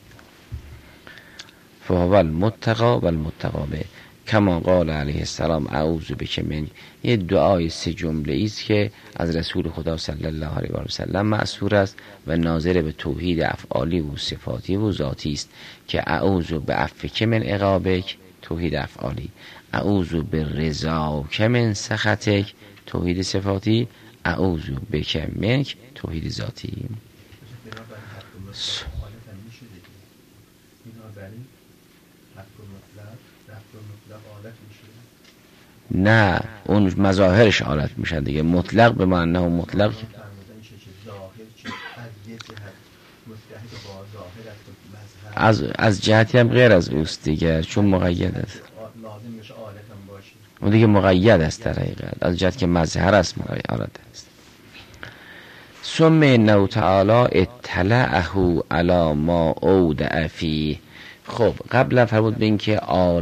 فهو المتقا و المتقا به، کما قال علیه السلام اعوذ بک من. یه دعای 3 جمله است که از رسول خدا صلی الله علیه و سلم مأثور است و ناظر به توحید افعالی و صفاتی و ذاتی است که اعوذ بعفوک من عقابک، توحید افعالی، اعوذ برضاک من سخطک، توحید صفاتی، اعوذ بک منک، توحید ذاتی. نه اون مظاهرش آلت میشن دیگه. مطلق به معنی مطلق از جهتی هم غیر از اوست دیگه، چون مقید است. اون دیگه مقید است در حقیقت، از جهت که مظهر است آلت است. ثم انه تعالی اطلعه علی ما اودع فیه. خب قبلا فرمود به این که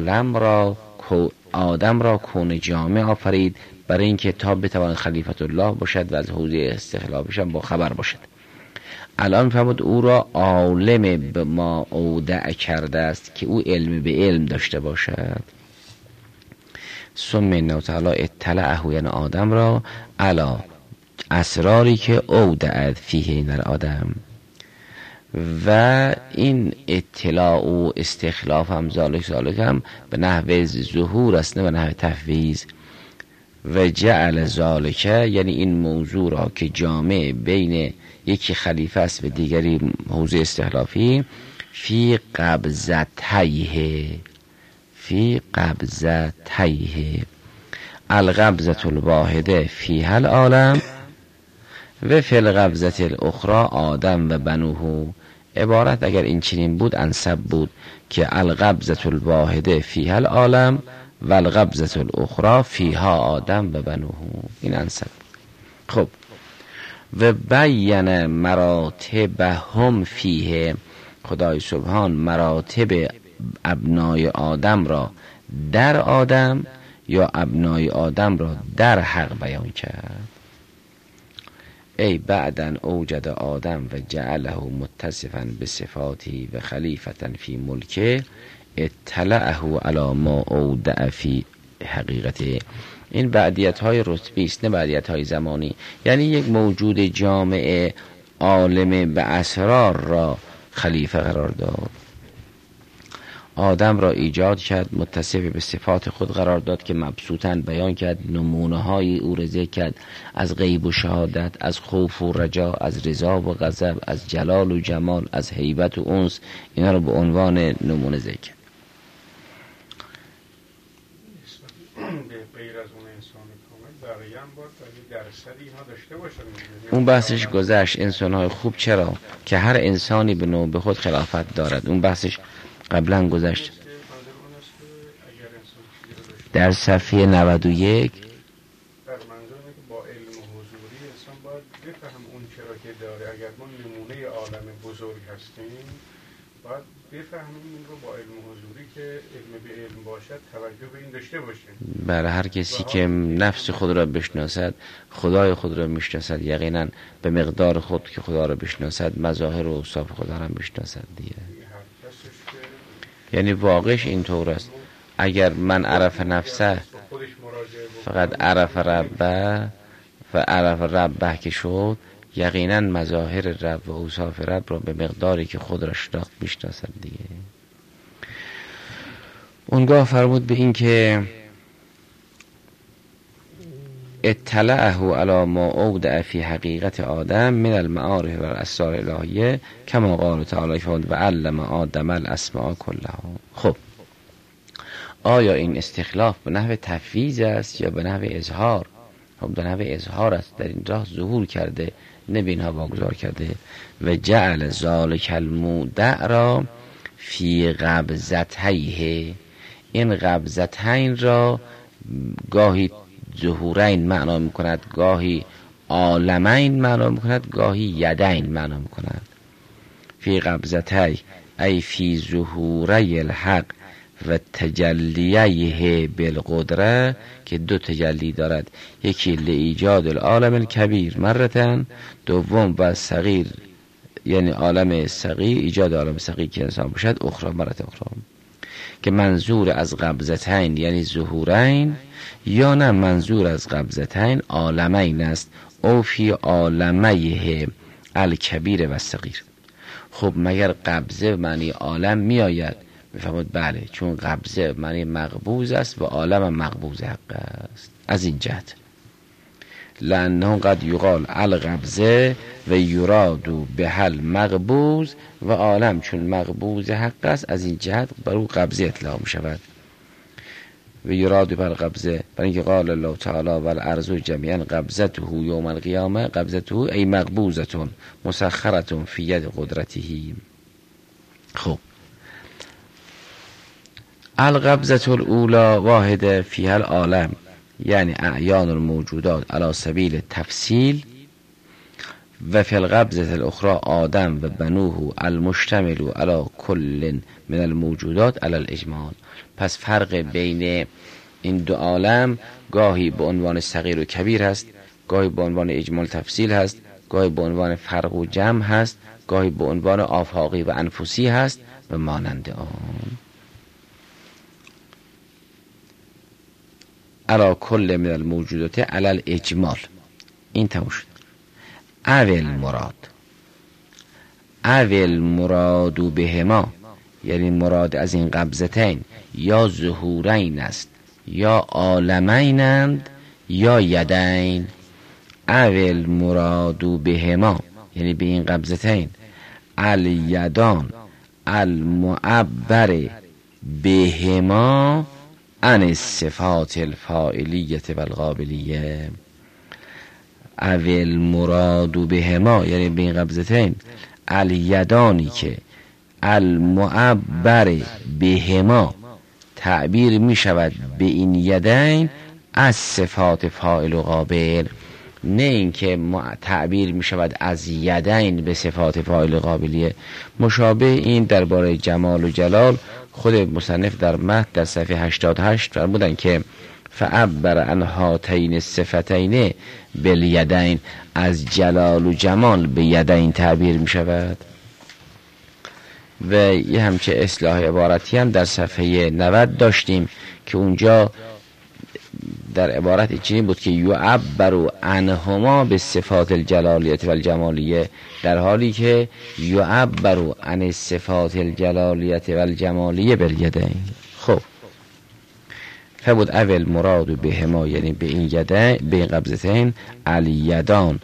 آدم را کون جامع آفرید برای اینکه تا بتواند خلیفت الله باشد و از حوزه استخلافش هم با خبر باشد. الان فرمود او را عالم به ما اودع کرده است که او علم به علم داشته باشد. ثم انه تعالی اطلعه، یعنی آدم را علی اسراری که اودع فیه در آدم، و این اطلاع و استخلاف هم ذالک هم به نحو ظهور است نه به نحو تفویض. و جعل ذالک یعنی این موضوع را که جامع بین یکی خلیفه است و دیگری حوزه استخلافی، فی قبضتیه القبضة الواحده فیها العالم و فی القبضة الاخرى آدم و بنوه. عبارت اگر این چنین بود انسب بود که القبضة الواحده فیها العالم و القبضة الاخرى فیها آدم و بنوه. این انسب. خب و بین مراتبهم فیه، خدای سبحان مراتب ابنای آدم را در آدم یا ابنای آدم را در حق بیان کرد. ای بعدن اوجد آدم و جعله متصفا بصفاتی و خلیفتا فی ملکه اطلعه علی ما اودع فی حقیقته. این بعدیت های رتبی است، نه بعدیت های زمانی. یعنی یک موجود جامع عالم به اسرار را خلیفه قرار داد، آدم را ایجاد کرد، متصف به صفات خود قرار داد که مبسوطاً بیان کرد، نمونه های او را ذکر کرد، از غیب و شهادت، از خوف و رجا، از رضا و غضب، از جلال و جمال، از هیبت و انس، اینا را به عنوان نمونه ذکر کرد. غیر از اون انسان کامل بقیه هم باید درصدی ها داشته باشن. اون بحثش گذشت. انسان‌های خوب چرا؟ که هر انسانی به نوع به خود خلافت دارد. اون بحثش قبلا گذشت. در صفحه 91 در منظور اینه که با علم حضوری انسان باید بفهم اون چرا که داره. اگر ما نمونه عالم بزرگ هستیم باید بفهمیم این رو با علم حضوری که علم به علم باشد توجه به این داشته باشیم. برای هر کسی که نفس خود را بشناسد، خدای خود را میشناسد، یقینا به مقدار خود که خدا را بشناسد مظاهر و اوصاف خدا را میشناسد دیگه. یعنی واقعش اینطور است. اگر من عرف نفسه فقط عرف ربه و عرف ربه که شد، یقینا مظاهر رب و اوصاف رب را به مقداری که خود را شناخت میشناسد دیگه. اونگاه فرمود به این که اطلعه علی ما اودع فی حقیقت آدم من المعارف و الاسرار الهیه کما قال تعالی و علم آدم الاسماء کلها. خب آیا این استخلاف به نحو تفویض است یا به نحو اظهار؟ خب به نحو اظهار است، در این راه ظهور کرده، نه به اینها واگذار کرده. و جعل ذالک المودع را فی قبضتیه، این قبضتین را گاهی ظهورین معنا میکند، گاهی عالمین معنا میکند، گاهی یدین معنا میکند. فی قبضتی ای فی ظهوری الحق و تجلیه بالقدره، که دو تجلی دارد، یکی لایجاد العالم الکبیر مرتن، دوم و صغیر یعنی عالم صغیر، ایجاد عالم صغیر که انسان باشد، اخرى مرت اخرى. که منظور از قبضتین یعنی ظهورین، یا نه منظور از قبضتین عالمین است، او فی عالمیه الکبیر و صغیر. خب مگر قبضه معنی عالم می آید؟ میفهمید بله، چون قبضه معنی مقبوض است و عالم مقبوض حق است. از این جهت لانه قد یقال القبضه و یرادو به حل مقبوض و عالم چون مقبوض حق است، از این جهت بر او قبضه اطلاق می شود. و یرادو بر قبضه، برای اینکه قال الله تعالی و الارض جمیعا قبضته یوم القیامه، قبضته ای مقبوضه مسخره فی ید قدرته. خب القبضه الاولى واحده فیها العالم، یعنی اعیان الموجودات علی سبیل تفصیل، و فی القبضه الاخرى آدم و بنوه المشتمل علی کل من الموجودات علی الاجمال. پس فرق بین این دو عالم گاهی به عنوان صغیر و کبیر هست، گاهی به عنوان اجمال تفصیل هست، گاهی به عنوان فرق و جمع هست، گاهی به عنوان آفاقی و انفسی هست و مانند آن. علا کل من الموجودات علی الاجمال. این تموم شد. اول مراد بهما، یعنی مراد از این قبضتین یا ظهورین است، یا عالمینند، یا یدین. اول مراد بهما یعنی به این قبضتین الیدان المعبر بهما عن الصفات الفاعلیت و القابلیه. اول مراد بهما یعنی به این قبضتین الیدانی که المعبر بهما تعبیر می شود به این یدین از صفات فاعل و قابل، نه اینکه تعبیر می شود از یدین به صفات فاعل و قابلیه. مشابه این درباره جمال و جلال خود مصنف در متن در صفحه 88 فرمودن که فعبر عن هاتین الصفتین بالیدین، از جلال و جمال به یدین تعبیر می شود. و یه همچه اصلاح عبارتی هم در صفحه 90 داشتیم که اونجا در عبارت چنین بود که یعبر عنهما به صفات الجلالیت و الجمالیه، در حالی که یعبر عن صفات الجلالیت و الجمالیه بالیدین. خب فبود اول مراد بهما، یعنی به این یدین، به این قبضتین، الیدان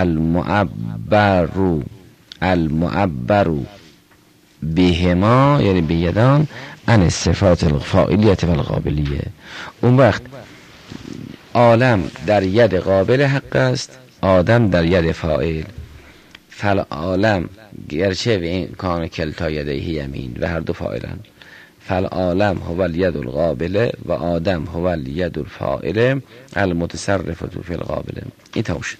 المعبر بهما، یعنی به یدان عن صفات الفاعلیت و القابلیه. اون وقت عالم در ید قابل حق است، آدم در ید فاعل. فالعالم گرچه به این کان کلتا یدیه یمین و هر دو فاعلن، فالعالم هو الید القابله و آدم هو الید الفاعله المتصرفه فی القابله. این تموم شد.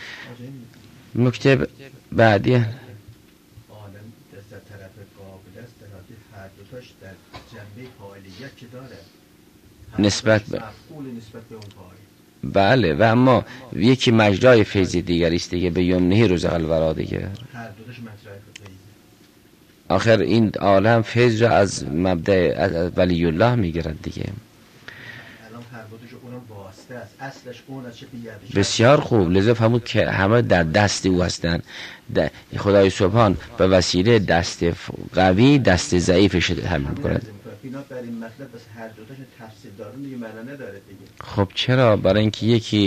نکته بعدی عالم در طرف قابل است، در حالی هر دوتاش در جنبه فاعلیت که داره نسبت به نسبت به اون فاعل. بله، و اما یکی مجرای فیض دیگری است دیگه، به یمنه رزق الورا دیگه، هر دوتاش مجرای فیض. آخر این عالم فیض را از مبدأ از ولی الله میگیرد دیگه. الان هر دوتاش اونم واسطه است، اصلش اون است. بسیار خوب، لذا فهمود که همه در دست او هستند. خدای سبحان به وسیله دست قوی دست ضعیفش حمل می‌کند. اینا بر این مطلب بس هر دوتاش تفسیر دارن دیگه معنی نداره دیگه. خب چرا؟ برای اینکه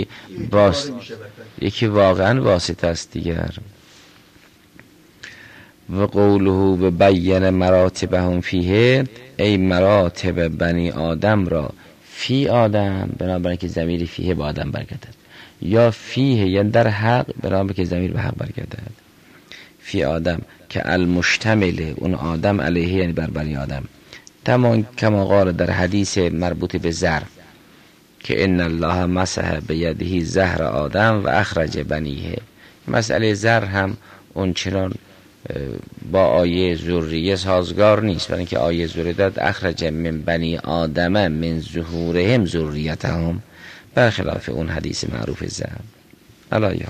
یکی واقعا واسطه است دیگر. و قوله و بیان مراتبهم فیه، ای مراتب بنی آدم را فی آدم، بنابراین که ضمیر فیه به آدم برگردد، یا فیه یعنی در حق، بنابراین که ضمیر به حق برگردد. فی آدم که المشتمل اون آدم علیه یعنی بر بنی آدم، تمام کما قال در حدیث مربوط به زر که ان الله مسح بیده زهر آدم و اخرج بنیه. مسئله زر هم اون چنان با آیه ذریه سازگار نیست، برای اینکه آیه ذریه داد اخرج من بنی آدم من ظهورهم ذریتهم، برخلاف اون حدیث معروف زر. الایه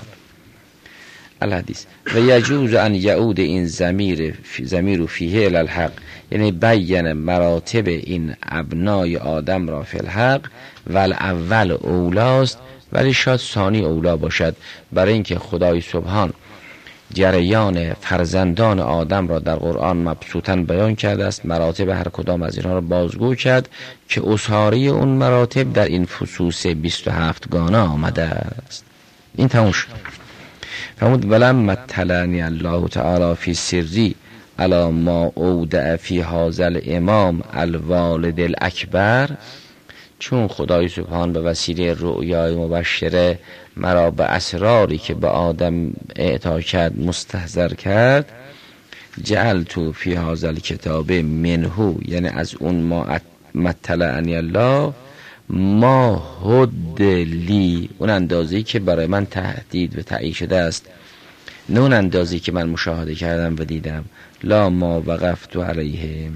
الحدیث و یجوز ان یعود این ضمیر فیه الی الحق، یعنی بیان مراتب این ابنای آدم را فی الحق و الاول اولاست، ولی شاید ثانی اولا باشد، برای اینکه خدای سبحان جریان فرزندان آدم را در قرآن مبسوطاً بیان کرده است، مراتب هر کدام از اینها را بازگو کرد که اساری اون مراتب در این فصوص 27 گانه آمده است. این تموم شد. فرمود ولما اطلعنی الله تعالی فی سری علی ما اودع فی هذا الامام الوالد الاکبر، چون خدای سبحان به وسیله رؤیای مبشره مرا به اسراری که به آدم اعطا کرد مستحضر کرد، جعلت فی هذا الکتاب منه، یعنی از اون ما اطلعنی الله ما حد لی، اون اندازه‌ای که برای من تهدید و تعیین شده است، نه اون اندازه‌ای که من مشاهده کردم و دیدم، لا ما وقفت علیه،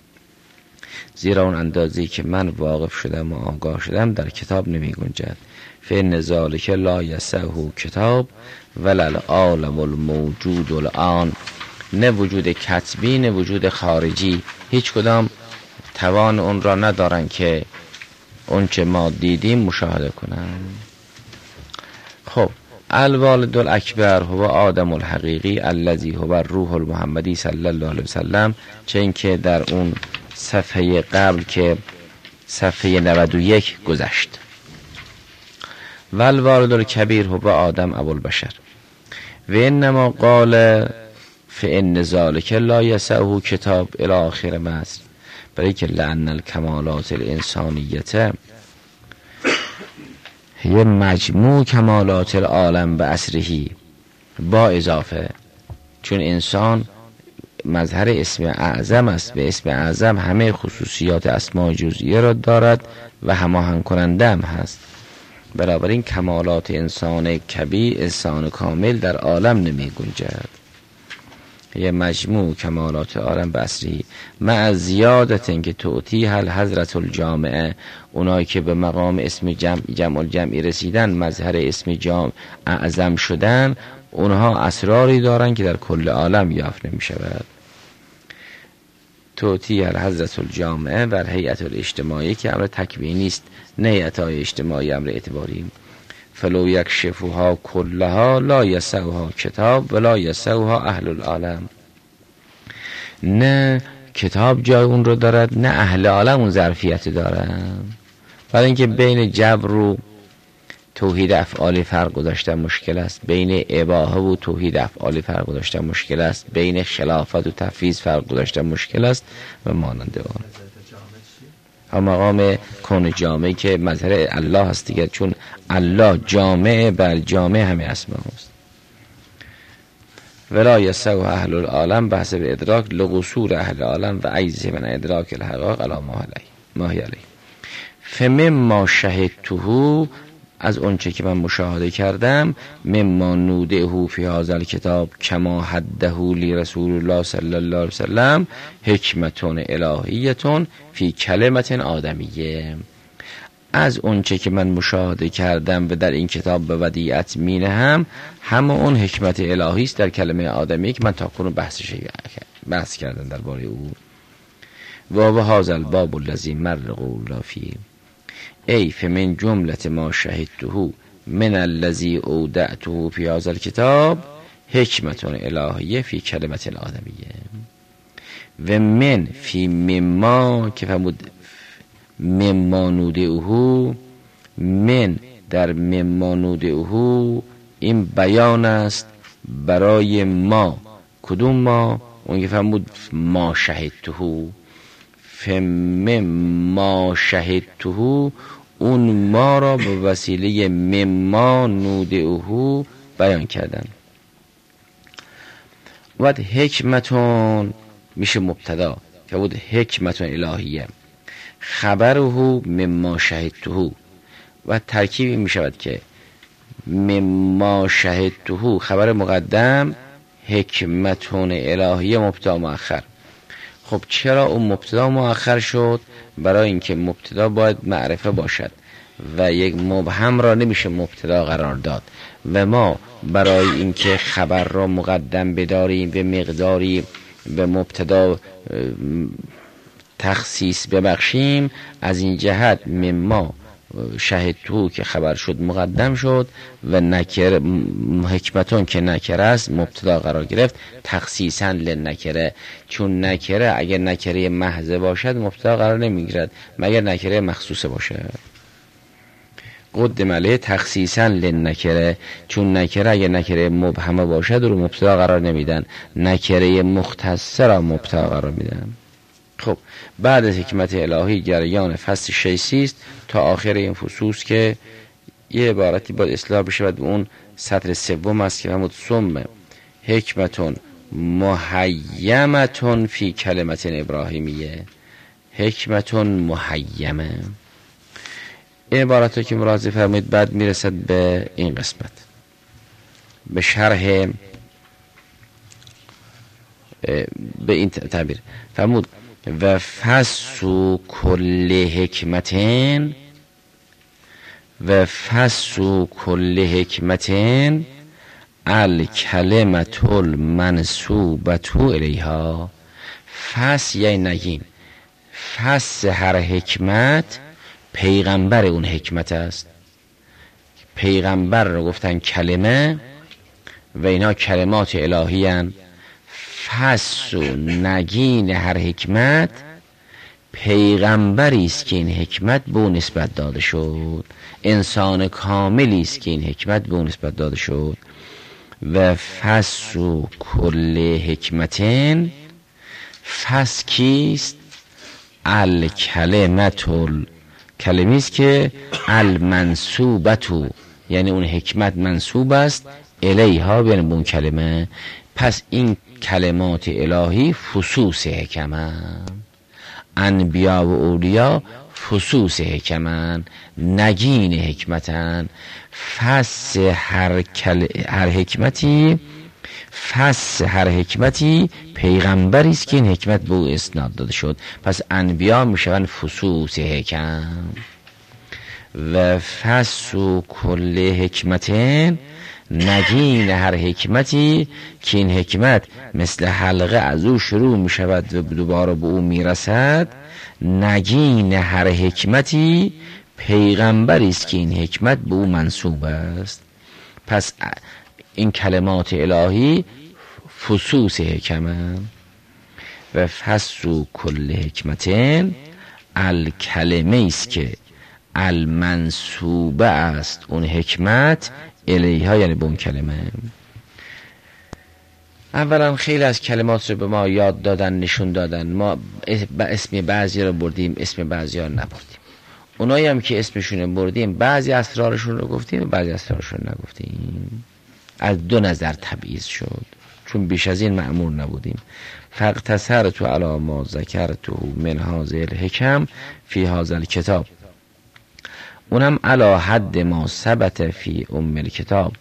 زیرا اون اندازه‌ای که من واقف شدم و آگاه شدم در کتاب نمی گنجد. فإن ذلک لا یسعه کتاب ولا العالم الموجود الان، نه وجود کتبی نه وجود خارجی، هیچ کدام توان اون را ندارن که اون چه ما دیدیم مشاهده کنن. خب الوالد الاکبر هو آدم الحقیقی الذی هو روح المحمدی صلی الله علیه وسلم، چه اینکه در اون صفحه قبل که صفحه 91 گذشت. و الوالد الکبیر هو آدم ابو البشر و انما قال فإن ذلک لا یسعه کتاب الی آخر مصر، برای که لأن الکمالات الانسانیت هی مجموع کمالات العالم به اسرهی، با اضافه چون انسان مظهر اسم اعظم است و اسم اعظم همه خصوصیات اسماء جزئیه را دارد و هماهنگ کننده هم هست. بنابراین کمالات انسان کبیر، انسان کامل در عالم نمی گنجد. یه مجموع کمالات عالم بصری مع زیادت که تعطی هل حضرت الجامعه، اونایی که به مقام اسم جمع الجمعی رسیدن، مظهر اسم جامع اعظم شدن، اونها اسراری دارن که در کل عالم یافت نمی شود. تعطی هل حضرت الجامعه و هیئت الاجتماعی که امر تکوینی است، نه هیئت‌های اجتماعی امر اعتباری. فلو یکشفها کلها لا یسعها کتاب ولا یسعها اهل العالم. نه کتاب جای اون رو دارد، نه اهل عالم اون ظرفیت دارن. برای اینکه بین جبر و توحید افعال فرق گذاشتن مشکل است، بین اباحه و توحید افعال فرق گذاشتن مشکل است، بین خلافت و تفویض فرق گذاشتن مشکل است و مانند آن. هم مقام کون جامعه که مظهر الله هست دیگه، چون الله جامعه، بل جامعه همه اسماء است. ولا یسع اهل العالم بحسب ادراک لقصور اهل العالم و عجز من ادراک الحقائق علی ما هی علیه. فمما شهدته، از اونچه که من مشاهده کردم، مما نودهو فی هذا الکتاب کما حده لی رسول الله صلی الله علیه وسلم حکمتون الهیتون فی کلمت آدمیه. از اونچه که من مشاهده کردم و در این کتاب به ودیعت مینهم، همه اون حکمت الهی است در کلمه آدمی که من تاکنون بحث کردم درباره او. و هذا الباب الذی مرقوا فیه ای فمن جملت ما شهدته من الذی اودعته فی هذا الکتاب حکمتون الهیه فی کلمت آدمیه. و من فی مما که فرمود مما نودعه، من در مما نودعه این بیان است برای ما. کدوم ما؟ اون که فرمود ما شهدته. فمما شهدته، اون ما را به وسیله مما نودعه بیان کردن. و حکمتون میشه مبتدا که بود حکمتون الهیه، خبره مما شهدته، و ترکیبی میشود که مما شهدته خبر مقدم، حکمتون الهیه مبتدا مؤخر. خب چرا اون مبتدا مؤخر شد؟ برای اینکه مبتدا باید معرفه باشد و یک مبهم را نمیشه مبتدا قرار داد، و ما برای اینکه خبر را مقدم بداریم به مقداری به مبتدا تخصیص ببخشیم، از این جهت مما شهدتو که خبر شد مقدم شد و نکره حکمتون که نکره است مبتدا قرار گرفت تخصیصا لنکره، چون نکره اگر نکره محض باشد مبتدا قرار نمیگیرد مگر نکره مخصوصه باشد. قدم علیه تخصیصا لنکره، چون نکره اگر نکره مبهمه باشد رو مبتدا قرار نمیدن، نکره مختصه را مبتدا قرار میدن. خب بعد از حکمت الهی جریان فصل 6 است تا آخر این فصوص که یه عبارتی باید اصلاح بشه و اون سطر سوم است که فرمود ثم حکمتون محیمتون فی کلمت ابراهیمیه. حکمتون محیمه، این عبارت که ملاحظه فرمودید بعد میرسد به این قسمت، به شرح به این تعبیر. فرمود و فصل کل حکمتین، و فصل کل حکمتین الکلمت المنسوبت الیها. فصل یعنی نگین، فصل هر حکمت پیغمبر اون حکمت است. پیغمبر رو گفتن کلمه و اینا کلمات الهی هستند. فصل و نگین هر حکمت پیغمبری است که این حکمت به اون نسبت داده شد، انسان کاملی است که این حکمت به اون نسبت داده شد. و فصل کل حکمتین، فصل کیست؟ الکلمت، کلمه است که المنسوبتو، یعنی اون حکمت منسوب است الیها، یعنی به اون کلمه. پس این کلمات الهی فصوص حکمن، انبیا و اولیا فصوص حکمن، نگین حکمتن. فص هر حکمتی پیغمبری است که این حکمت به او اسناد داده شد. پس انبیا میشوند فصوص حکم. و فص و کل حکمتن، نگین هر حکمتی که این حکمت مثل حلقه از او شروع می شود و دوباره به او می رسد. نگین هر حکمتی پیغمبری است که این حکمت به او منسوب است. پس این کلمات الهی فصوص حکمه. و فصل کل حکمتن، الکلمه است که المنسوبه است اون حکمت الیها، یعنی به اون کلمه. اولا خیلی از کلمات رو به ما یاد دادن، نشون دادن، ما اسم بعضی رو بردیم، اسم بعضی ها رو نبردیم. اونایی هم که اسمشون رو بردیم بعضی اسرارشون رو گفتیم و بعضی اسرارشون رو نگفتیم. از دو نظر تبعیض شد، چون بیش از این مأمور نبودیم. فاقتصرت علی ما ذکرته من هذه الحکم فی هذا الکتاب، اونم علی حد ما ثبت فی ام الکتاب،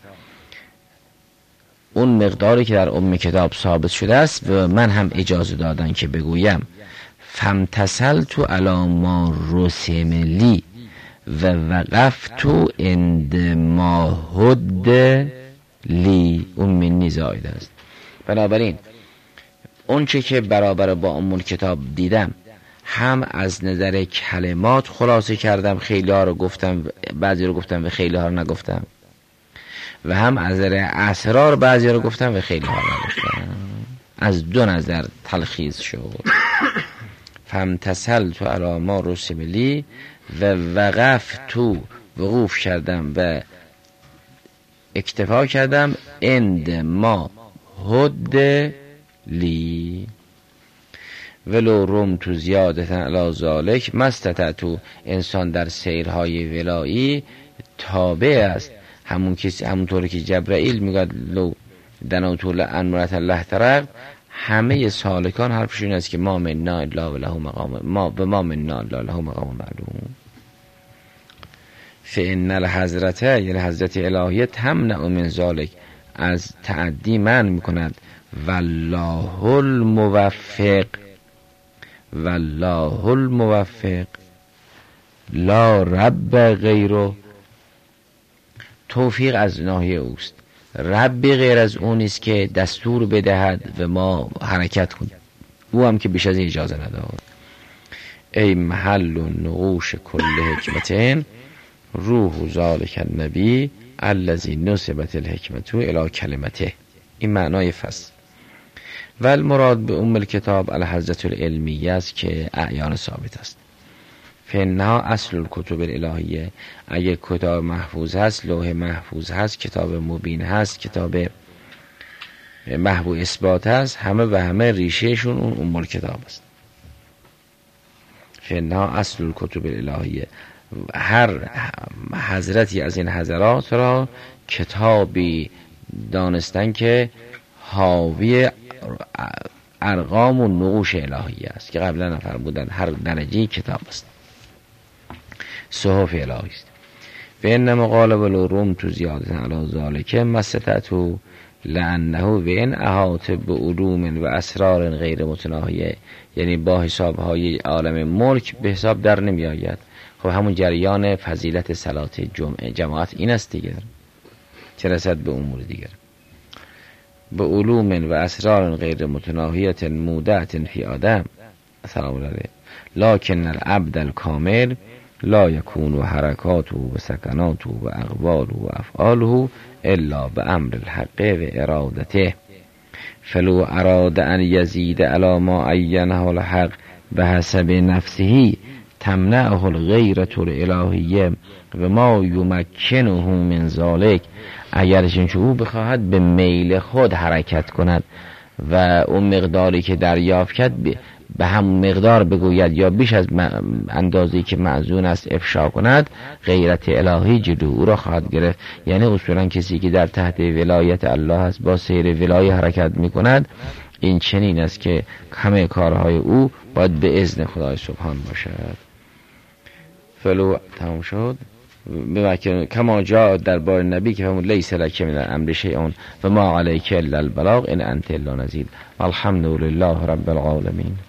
اون مقداری که در ام کتاب ثابت شده است و من هم اجازه دادن که بگویم. فامتثلت علی ما رسم لی و وقفت عند ما حد لی، اون منی زاید است. بنابراین اون چه که برابر با ام کتاب دیدم هم از نظر کلمات خلاصه کردم، خیلی ها رو گفتم، بعضی رو گفتم و خیلی ها رو نگفتم، و هم از نظر اسرار بعضی رو گفتم و خیلی ها رو نگفتم. از دو نظر تلخیص شد. فامتثلت علی ما رسم لی و وقفت، وقوف کردم و اکتفا کردم عند ما حد لی ولو رم تو زیادتن علی ذالک مستطعتو. انسان در سیرهای ولایی تابع است، همونطوری که جبرائیل میگه لو دنوتو لانمرت الله ترق، همه سالکان حرفشون است که ما مننا الا له مقام، ما به ما مننا الا له مقام معلوم. فإن الحضرت، یعنی حضرت الهیه، تمنع من ذالک، از تعدی من میکند. والله الموفق، والله الموفق لا رب غیره، توفیق از ناحیه اوست، ربی غیر از اون است که دستور بدهد و ما حرکت کنیم، او هم که بیش از اجازه نداد. ای محل و نقوش کل حکمتین روح ذالک النبی الذی نسبت الحکمت الی کلمته. این معنای فصل. و المراد به ام الکتاب الحضرت العلمیه است که اعیان ثابت است. فانها اصل الکتب الالهیه، اگه کتاب محفوظ هست، لوح محفوظ هست، کتاب مبین هست، کتاب محو اثبات هست، همه و همه ریشهشون اون ام الکتاب است. فانها اصل الکتب الالهیه، هر حضرتی از این حضرات را کتابی دانستن که حاوی ارقام و نقوش الهیه است، که قبلا فرمودن هر درجه کتاب است، صحف الهی است. و انما قال ولو رم تو زیادت علی ذالک مستطعت لانه و ان احاط بعلوم و اسرار غیر متناهیه، یعنی با حسابهای عالم ملک به حساب در نمی آید. خب همون جریان فضیلت صلات جماعت این است دیگر، چه رسد به امور دیگر. به علوم و اسرار غیر متناهیت مودعت فی آدم سلام علیه، لکن العبد الکامل لا یکون حرکاته و سکناته و اقواله و افعاله الا به امر الحق و ارادته. فلو اراد ان یزید علی ما عینه الحق به حسب نفسه تمنعه الغیرة الالهیه و ما یمکنه من ذالک، اگرچه او بخواهد به میل خود حرکت کند و اون مقداری که دریافت کرد به همون مقدار بگوید یا بیش از اندازه‌ای که معزون است افشا کند، غیرت الهی جلو او را خواهد گرفت. یعنی اصولا کسی که در تحت ولایت الله است با سیر ولایت حرکت می کند، این چنین است که همه کارهای او باید به اذن خدای سبحان باشد. فلو تمام شد. کما جا در بار نبی که فرمود لیس لک من الامر شیء و ما علیک الا البلاغ ان انت الا نذیر. الحمد لله رب العالمین.